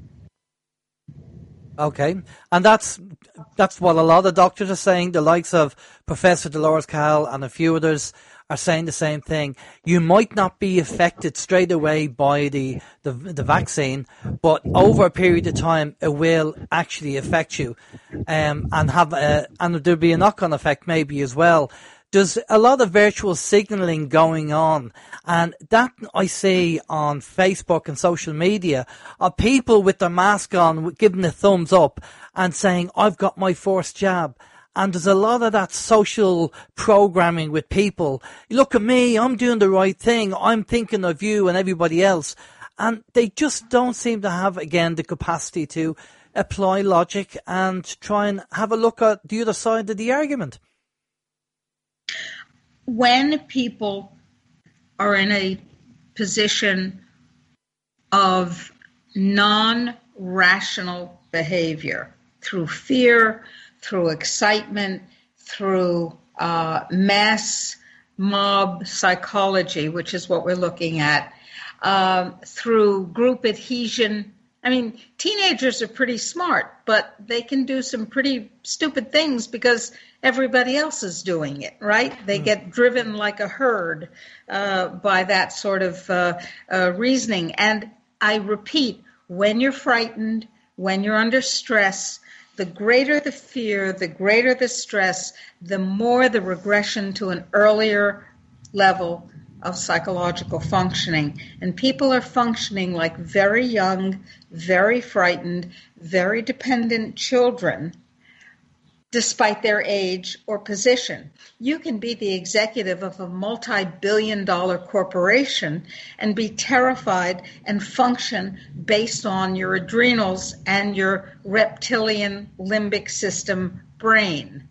Okay, and that's what a lot of doctors are saying. The likes of Professor Dolores Cahill and a few others are saying the same thing. You might not be affected straight away by the vaccine, but over a period of time, it will actually affect you, and there'll be a knock-on effect maybe as well. There's a lot of virtual signaling going on, and that I see on Facebook and social media of people with their mask on giving a thumbs up and saying, I've got my first jab. And there's a lot of that social programming with people. Look at me, I'm doing the right thing. I'm thinking of you and everybody else. And they just don't seem to have, again, the capacity to apply logic and try and have a look at the other side of the argument. When people are in a position of non-rational behavior through fear, through excitement, through mass mob psychology, which is what we're looking at, through group adhesion. I mean, teenagers are pretty smart, but they can do some pretty stupid things because everybody else is doing it, right? They get driven like a herd by that sort of reasoning. And I repeat, when you're frightened, when you're under stress, the greater the fear, the greater the stress, the more the regression to an earlier level of psychological functioning. And people are functioning like very young, very frightened, very dependent children, despite their age or position. You can be the executive of a multi-billion-dollar corporation and be terrified and function based on your adrenals and your reptilian limbic system brain.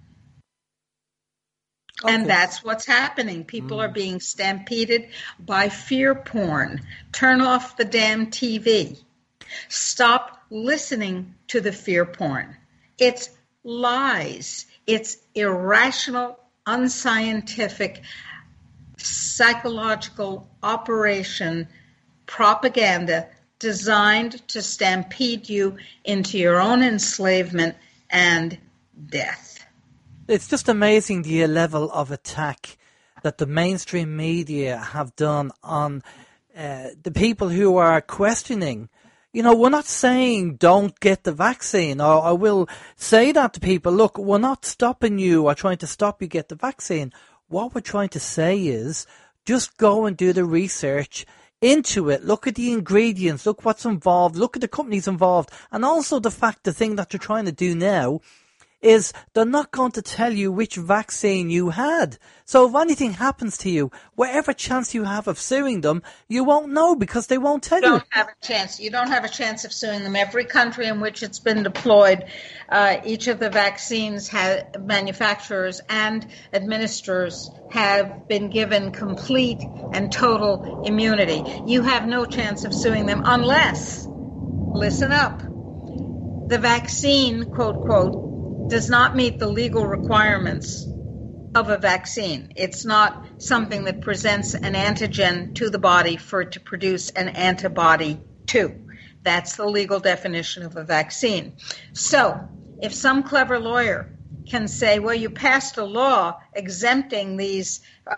Okay. And that's what's happening. People are being stampeded by fear porn. Turn off the damn TV. Stop listening to the fear porn. It's lies. It's irrational, unscientific, psychological operation propaganda designed to stampede you into your own enslavement and death. It's just amazing the level of attack that the mainstream media have done on the people who are questioning. You know, we're not saying don't get the vaccine, or I will say that to people. Look, we're not stopping you or trying to stop you get the vaccine. What we're trying to say is just go and do the research into it. Look at the ingredients, look what's involved, look at the companies involved, and also the thing that they're trying to do now is they're not going to tell you which vaccine you had. So if anything happens to you, whatever chance you have of suing them, you won't know because they won't tell you. You don't have a chance. You don't have a chance of suing them. Every country in which it's been deployed, each of the vaccines manufacturers and administrators have been given complete and total immunity. You have no chance of suing them unless, listen up, the vaccine, quote, quote, does not meet the legal requirements of a vaccine. It's not something that presents an antigen to the body for it to produce an antibody to. That's the legal definition of a vaccine. So if some clever lawyer can say, well, you passed a law exempting these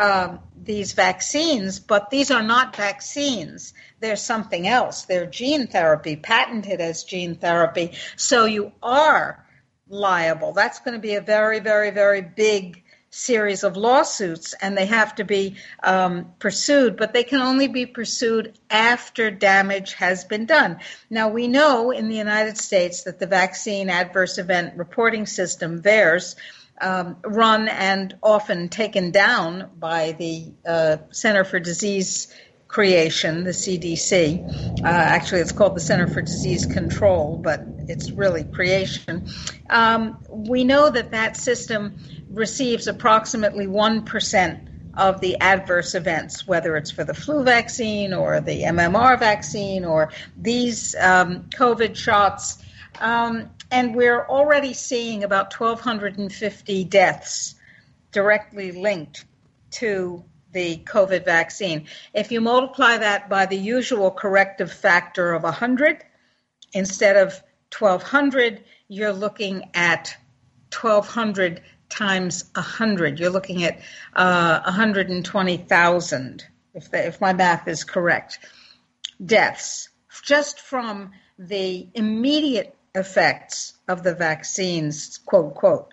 vaccines, but these are not vaccines. They're something else. They're gene therapy, patented as gene therapy. So you are liable. That's going to be a very, very, very big series of lawsuits, and they have to be pursued, but they can only be pursued after damage has been done. Now, we know in the United States that the Vaccine Adverse Event Reporting System, VAERS, run and often taken down by the Center for Disease Creation, the CDC. Actually, it's called the Center for Disease Control, but it's really creation. We know that system receives approximately 1% of the adverse events, whether it's for the flu vaccine or the MMR vaccine or these COVID shots. And we're already seeing about 1,250 deaths directly linked to the COVID vaccine. If you multiply that by the usual corrective factor of 100, instead of 1,200, you're looking at 1,200 times 100. You're looking at 120,000, if my math is correct, deaths just from the immediate effects of the vaccines, quote, quote.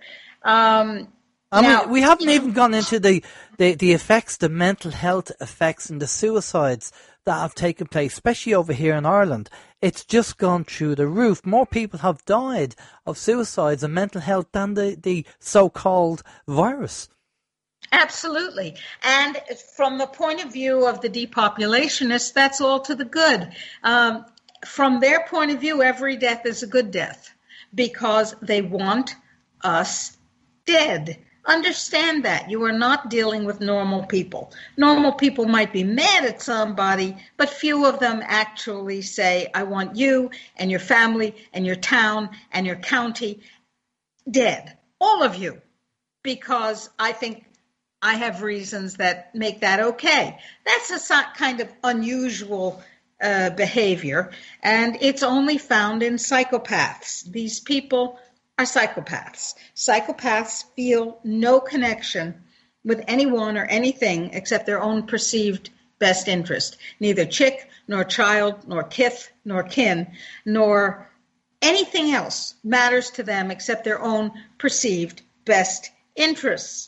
Now, we haven't even gone into the effects, the mental health effects and the suicides that have taken place, especially over here in Ireland. It's just gone through the roof. More people have died of suicides and mental health than the so-called virus. Absolutely. And from the point of view of the depopulationists, that's all to the good. From their point of view, every death is a good death because they want us dead. Understand that. You are not dealing with normal people. Normal people might be mad at somebody, but few of them actually say, I want you and your family and your town and your county dead. All of you. Because I think I have reasons that make that okay. That's a kind of unusual behavior, and it's only found in psychopaths. These people are psychopaths. Psychopaths feel no connection with anyone or anything except their own perceived best interest. Neither chick, nor child, nor kith, nor kin, nor anything else matters to them except their own perceived best interests.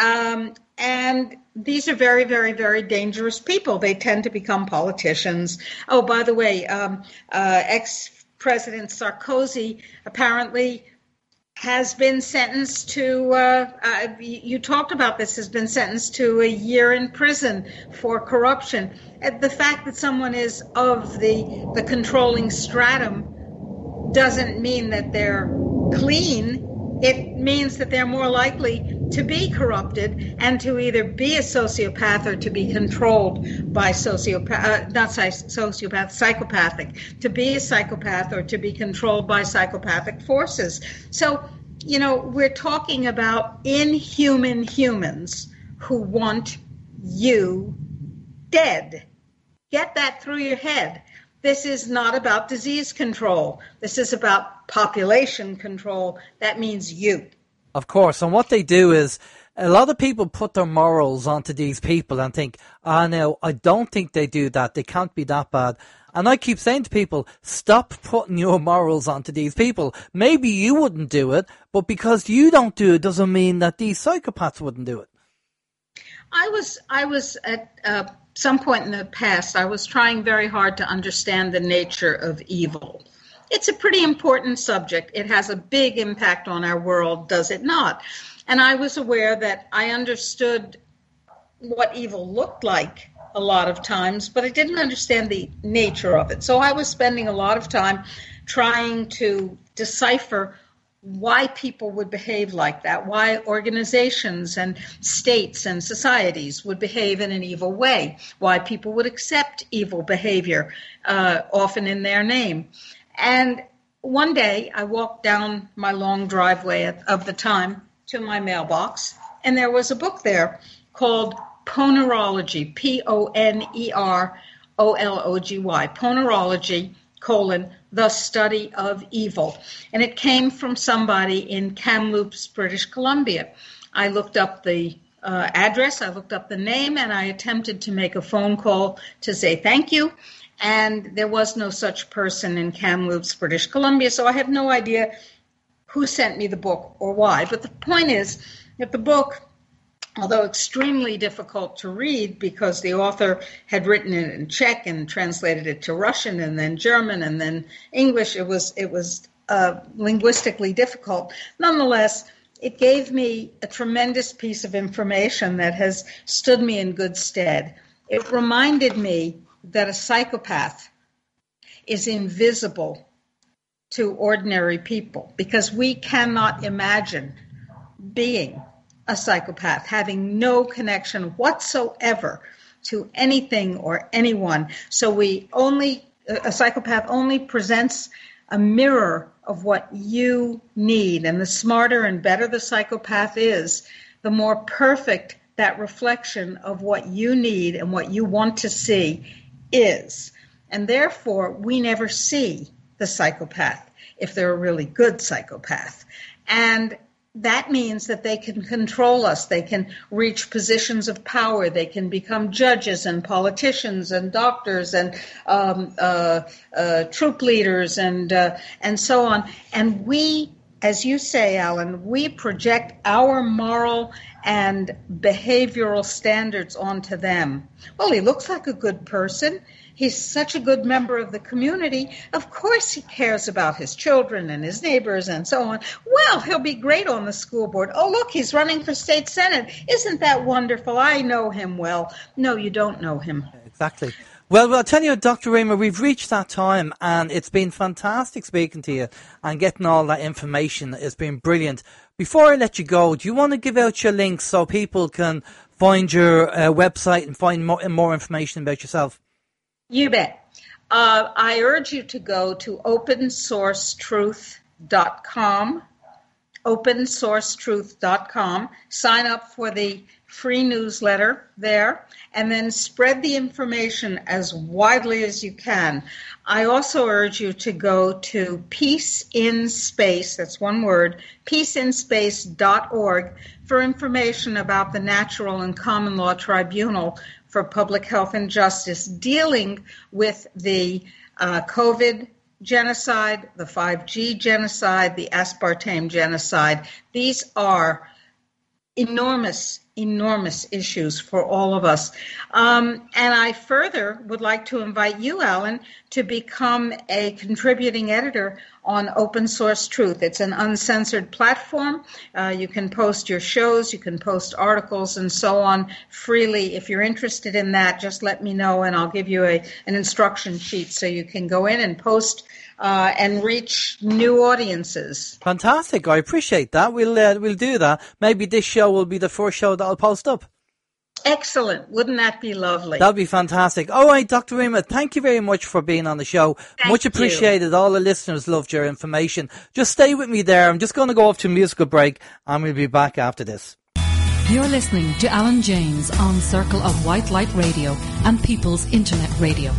And these are very, very, very dangerous people. They tend to become politicians. Oh, by the way, ex-President Sarkozy apparently has been sentenced to, you talked about this, has been sentenced to a year in prison for corruption. The fact that someone is of the controlling stratum doesn't mean that they're clean. It means that they're more likely to be corrupted and to either be a sociopath or to be controlled by psychopathic, to be a psychopath or to be controlled by psychopathic forces. So, you know, we're talking about inhuman humans who want you dead. Get that through your head. This is not about disease control. This is about population control. That means you. Of course. And what they do is a lot of people put their morals onto these people and think, no, I don't think they do that. They can't be that bad. And I keep saying to people, stop putting your morals onto these people. Maybe you wouldn't do it, but because you don't do it doesn't mean that these psychopaths wouldn't do it. I was at some point in the past, I was trying very hard to understand the nature of evil. It's a pretty important subject. It has a big impact on our world, does it not? And I was aware that I understood what evil looked like a lot of times, but I didn't understand the nature of it. So I was spending a lot of time trying to decipher why people would behave like that, why organizations and states and societies would behave in an evil way, why people would accept evil behavior, often in their name. And one day I walked down my long driveway of the time to my mailbox, and there was a book there called Ponerology, Ponerology, Ponerology, the study of evil. And it came from somebody in Kamloops, British Columbia. I looked up the address, I looked up the name, and I attempted to make a phone call to say thank you. And there was no such person in Kamloops, British Columbia, so I have no idea who sent me the book or why. But the point is that the book, although extremely difficult to read because the author had written it in Czech and translated it to Russian and then German and then English, it was linguistically difficult. Nonetheless, it gave me a tremendous piece of information that has stood me in good stead. It reminded me that a psychopath is invisible to ordinary people because we cannot imagine being a psychopath, having no connection whatsoever to anything or anyone. So a psychopath only presents a mirror of what you need. And the smarter and better the psychopath is, the more perfect that reflection of what you need and what you want to see is. And therefore, we never see the psychopath if they're a really good psychopath. And that means that they can control us. They can reach positions of power. They can become judges and politicians and doctors and troop leaders and so on. And we, as you say, Alan, we project our moral and behavioral standards onto them. Well, he looks like a good person. He's such a good member of the community. Of course he cares about his children and his neighbors and so on. Well, he'll be great on the school board. Oh, look, he's running for state senate. Isn't that wonderful? I know him well. No, you don't know him. Exactly. Well, I'll tell you, Dr. Raymer, we've reached that time, and it's been fantastic speaking to you and getting all that information. It's been brilliant. Before I let you go, do you want to give out your links so people can find your website and find more information about yourself? You bet. I urge you to go to opensourcetruth.com, opensourcetruth.com, sign up for the free newsletter there, and then spread the information as widely as you can. I also urge you to go to Peace in Space, that's one word, peaceinspace.org, for information about the Natural and Common Law Tribunal for Public Health and Justice, dealing with the COVID genocide, the 5G genocide, the aspartame genocide. These are enormous issues for all of us. And I further would like to invite you, Alan, to become a contributing editor on Open Source Truth. It's an uncensored platform. You can post your shows, you can post articles and so on freely. If you're interested in that, just let me know and I'll give you an instruction sheet so you can go in and post and reach new audiences. Fantastic. I appreciate that. We'll do that. Maybe this show will be the first show that I'll post up. Excellent. Wouldn't that be lovely? That'd be fantastic. All right, Dr. Raymer, thank you very much for being on the show. Much appreciated. All the listeners loved your information. Just stay with me there. I'm just going to go off to a musical break and we'll be back after this. You're listening to Alan James on Circle of White Light Radio and People's Internet Radio.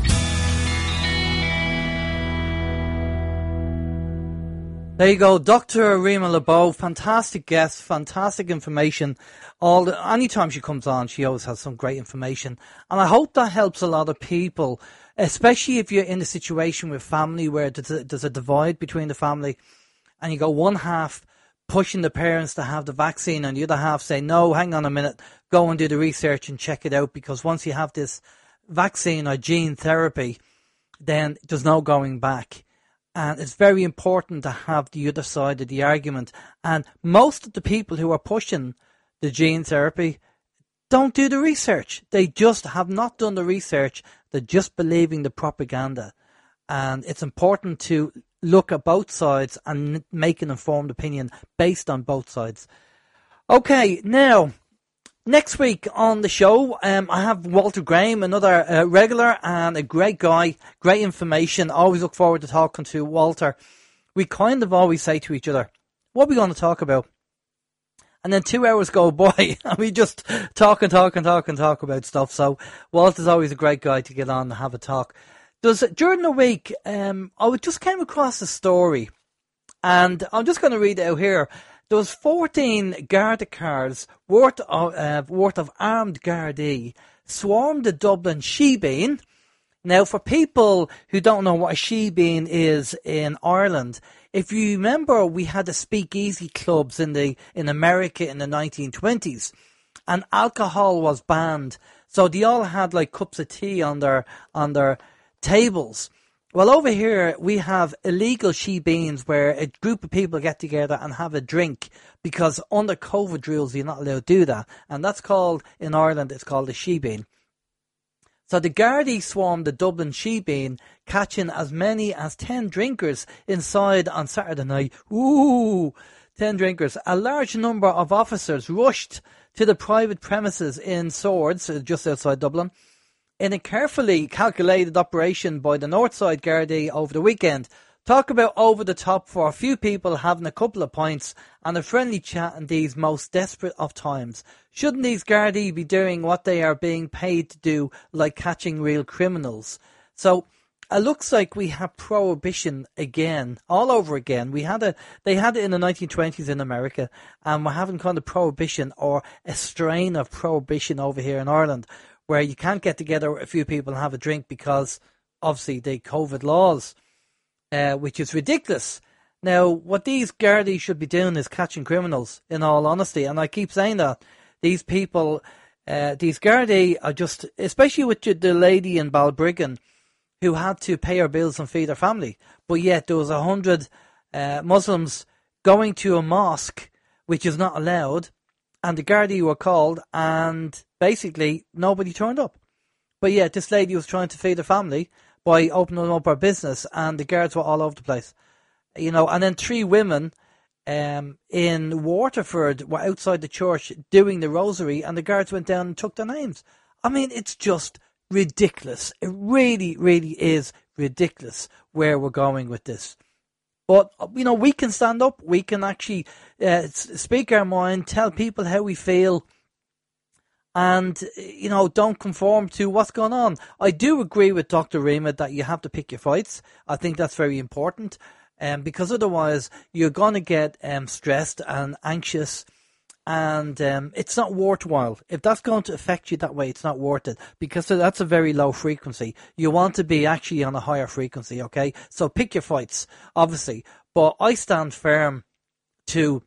There you go, Dr. Rima LeBeau, fantastic guest, fantastic information. Anytime she comes on, she always has some great information. And I hope that helps a lot of people, especially if you're in a situation with family where there's a divide between the family and you got one half pushing the parents to have the vaccine, and the other half say, no, hang on a minute, go and do the research and check it out, because once you have this vaccine or gene therapy, then there's no going back. And it's very important to have the other side of the argument. And most of the people who are pushing the gene therapy don't do the research. They just have not done the research. They're just believing the propaganda. And it's important to look at both sides and make an informed opinion based on both sides. Okay, now, next week on the show, I have Walter Graham, another regular and a great guy, great information. Always look forward to talking to Walter. We kind of always say to each other, what are we going to talk about? And then 2 hours go by and we just talk about stuff. So Walter's always a great guy to get on and have a talk. During the week, I just came across a story, and I'm just going to read it out here. There was 14 Garda cars worth of armed Gardaí swarmed the Dublin Shebeen. Now, for people who don't know what a Shebeen is in Ireland, if you remember, we had the speakeasy clubs in America in the 1920s, and alcohol was banned. So they all had like cups of tea on their tables. Well, over here we have illegal shebeens where a group of people get together and have a drink, because under COVID rules you're not allowed to do that, and that's called, in Ireland, it's called a shebeen. So the Gardaí swarmed the Dublin Shebeen, catching as many as 10 drinkers inside on Saturday night. Ooh, 10 drinkers. A large number of officers rushed to the private premises in Swords, just outside Dublin, in a carefully calculated operation by the Northside Gardaí over the weekend. Talk about over the top for a few people having a couple of pints and a friendly chat in these most desperate of times. Shouldn't these Gardaí be doing what they are being paid to do, like catching real criminals? So it looks like we have prohibition again, all over again. They had it in the 1920s in America, and we're having kind of prohibition, or a strain of prohibition over here in Ireland, where you can't get together with a few people and have a drink because, obviously, the COVID laws, which is ridiculous. Now, what these Gardaí should be doing is catching criminals, in all honesty, and I keep saying that. These people, these Gardaí are just, especially with the lady in Balbriggan, who had to pay her bills and feed her family, but yet there was 100 Muslims going to a mosque, which is not allowed, and the Gardaí were called, and basically nobody turned up. But yeah, this lady was trying to feed her family by opening up her business, and the guards were all over the place. You know, and then 3 women in Waterford were outside the church doing the rosary, and the guards went down and took their names. I mean, it's just ridiculous. It really, really is ridiculous where we're going with this. But, you know, we can stand up. We can actually speak our mind, tell people how we feel, and, you know, don't conform to what's going on. I do agree with Dr. Rima that you have to pick your fights. I think that's very important, because otherwise you're going to get stressed and anxious, and it's not worthwhile. If that's going to affect you that way, it's not worth it, because that's a very low frequency. You want to be actually on a higher frequency, okay? So pick your fights, obviously. But I stand firm to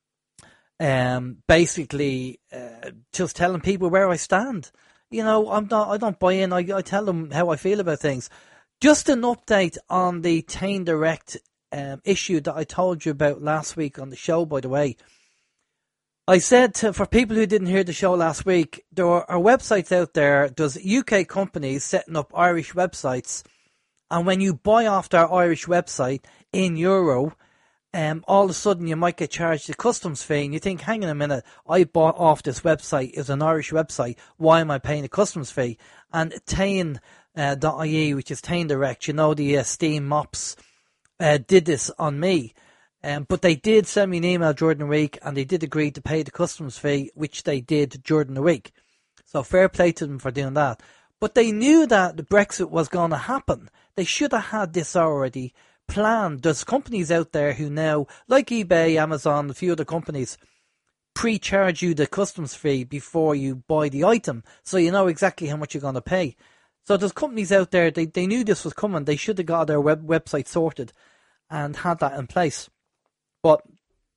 basically just telling people where I stand. You know, I don't buy in. I tell them how I feel about things. Just an update on the Tain Direct issue that I told you about last week on the show, by the way. I said for people who didn't hear the show last week, there are websites out there. There's UK companies setting up Irish websites, and when you buy off their Irish website in euro, all of a sudden you might get charged a customs fee, and you think, hang on a minute, I bought off this website, it's an Irish website, why am I paying a customs fee? And Tain.ie, which is Tain Direct, you know, the Steam mops, did this on me. But they did send me an email during the week, and they did agree to pay the customs fee, which they did during the week. So fair play to them for doing that. But they knew that the Brexit was going to happen. They should have had this already planned. There's companies out there who now, like eBay, Amazon, a few other companies, pre-charge you the customs fee before you buy the item, so you know exactly how much you're going to pay. So there's companies out there, they knew this was coming. They should have got their website sorted and had that in place. But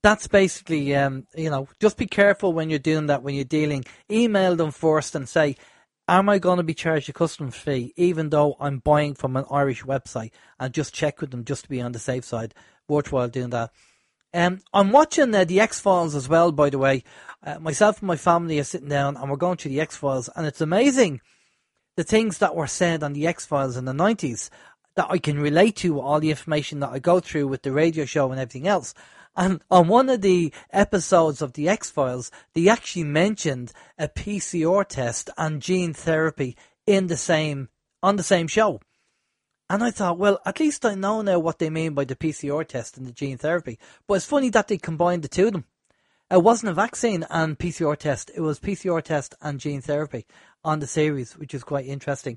that's basically, just be careful when you're doing that, when you're dealing. Email them first and say, am I going to be charged a customs fee even though I'm buying from an Irish website? And just check with them just to be on the safe side. Worthwhile doing that. I'm watching the X-Files as well, by the way. Myself and my family are sitting down and we're going through the X-Files, and it's amazing the things that were said on the X-Files in the 90s that I can relate to, all the information that I go through with the radio show and everything else. And on one of the episodes of the X-Files, they actually mentioned a PCR test and gene therapy on the same show. And I thought, well, at least I know now what they mean by the PCR test and the gene therapy. But it's funny that they combined the two of them. It wasn't a vaccine and PCR test. It was PCR test and gene therapy on the series, which is quite interesting.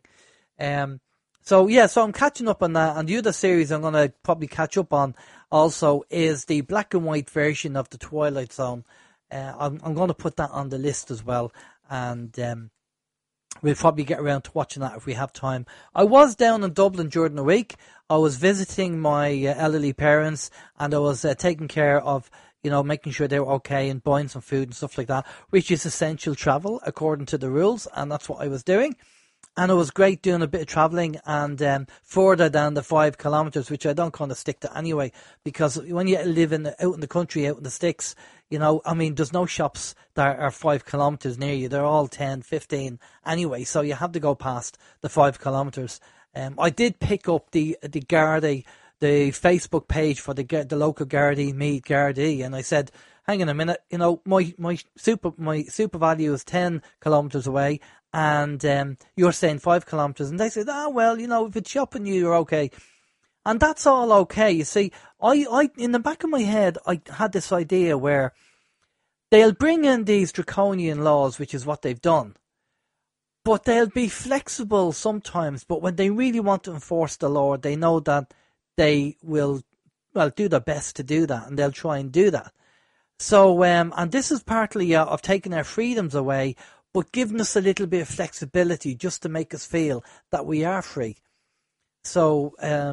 So I'm catching up on that. And the other series I'm going to probably catch up on also is the black and white version of The Twilight Zone. I'm going to put that on the list as well. And we'll probably get around to watching that if we have time. I was down in Dublin during the week. I was visiting my elderly parents, and I was taking care of, making sure they were okay and buying some food and stuff like that, which is essential travel according to the rules. And that's what I was doing. And it was great doing a bit of travelling and further than the 5 kilometres, which I don't kind of stick to anyway, because when you live out in the country, out in the sticks, there's no shops that are 5 kilometres near you. They're all 10, 15 anyway, so you have to go past the 5 kilometres. I did pick up the Gardaí, the Facebook page for the local Gardaí, Meath Gardaí, and I said, hang on a minute, my super value is 10 kilometres away, and you're saying 5 kilometres, and they said, if it's shopping you're okay. And that's all okay. You see, I in the back of my head, I had this idea where they'll bring in these draconian laws, which is what they've done, but they'll be flexible sometimes, but when they really want to enforce the law, they know that they will, do their best to do that, and they'll try and do that. So, and this is partly of taking our freedoms away, but giving us a little bit of flexibility just to make us feel that we are free. So,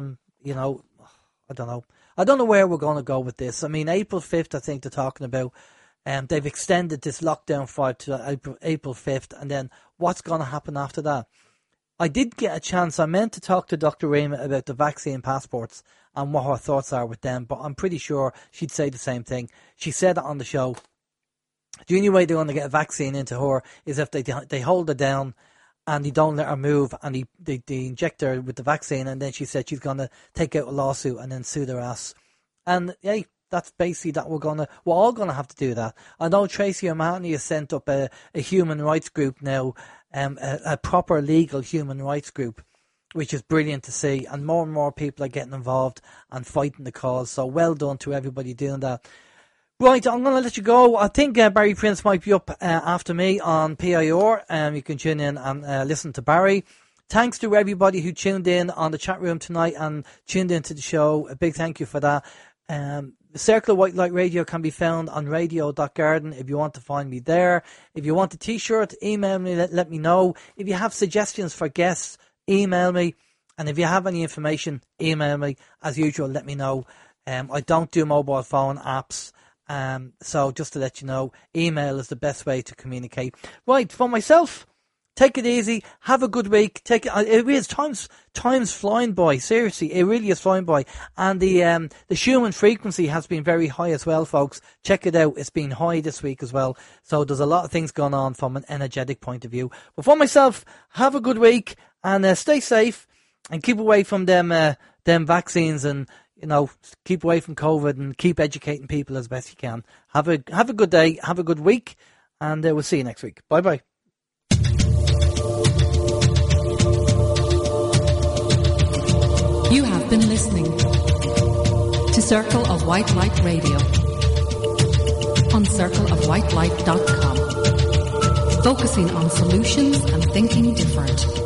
I don't know. I don't know where we're going to go with this. I mean, April 5th, I think they're talking about, they've extended this lockdown 5 to April 5th, and then what's going to happen after that? I did get a chance. I meant to talk to Dr. Rima about the vaccine passports and what her thoughts are with them, but I'm pretty sure she'd say the same thing. She said it on the show. The only way they're going to get a vaccine into her is if they hold her down and they don't let her move, and they inject her with the vaccine, and then she said she's going to take out a lawsuit and then sue their ass. And hey, that's basically that we're all going to have to do that. I know Tracy O'Mahony has sent up a human rights group now, a proper legal human rights group, which is brilliant to see, and more people are getting involved and fighting the cause. So well done to everybody doing that. Right, I'm going to let you go. I think Barry Prince might be up after me on PIR. You can tune in and listen to Barry. Thanks to everybody who tuned in on the chat room tonight and tuned into the show. A big thank you for that. Circle of White Light Radio can be found on radio.garden if you want to find me there. If you want a t-shirt, email me, let me know. If you have suggestions for guests, email me. And if you have any information, email me. As usual, let me know. I don't do mobile phone apps. So just to let you know, email is the best way to communicate. Right, for myself, take it easy, have a good week. It is time's flying by. Seriously, it really is flying by. And the Schumann frequency has been very high as well, folks. Check it out. It's been high this week as well. So there's a lot of things going on from an energetic point of view. But for myself, have a good week and stay safe and keep away from them vaccines, and keep away from COVID and keep educating people as best you can. Have a good day, have a good week, and we'll see you next week. Bye bye. You have been listening to Circle of White Light Radio on circleofwhitelight.com, focusing on solutions and thinking different.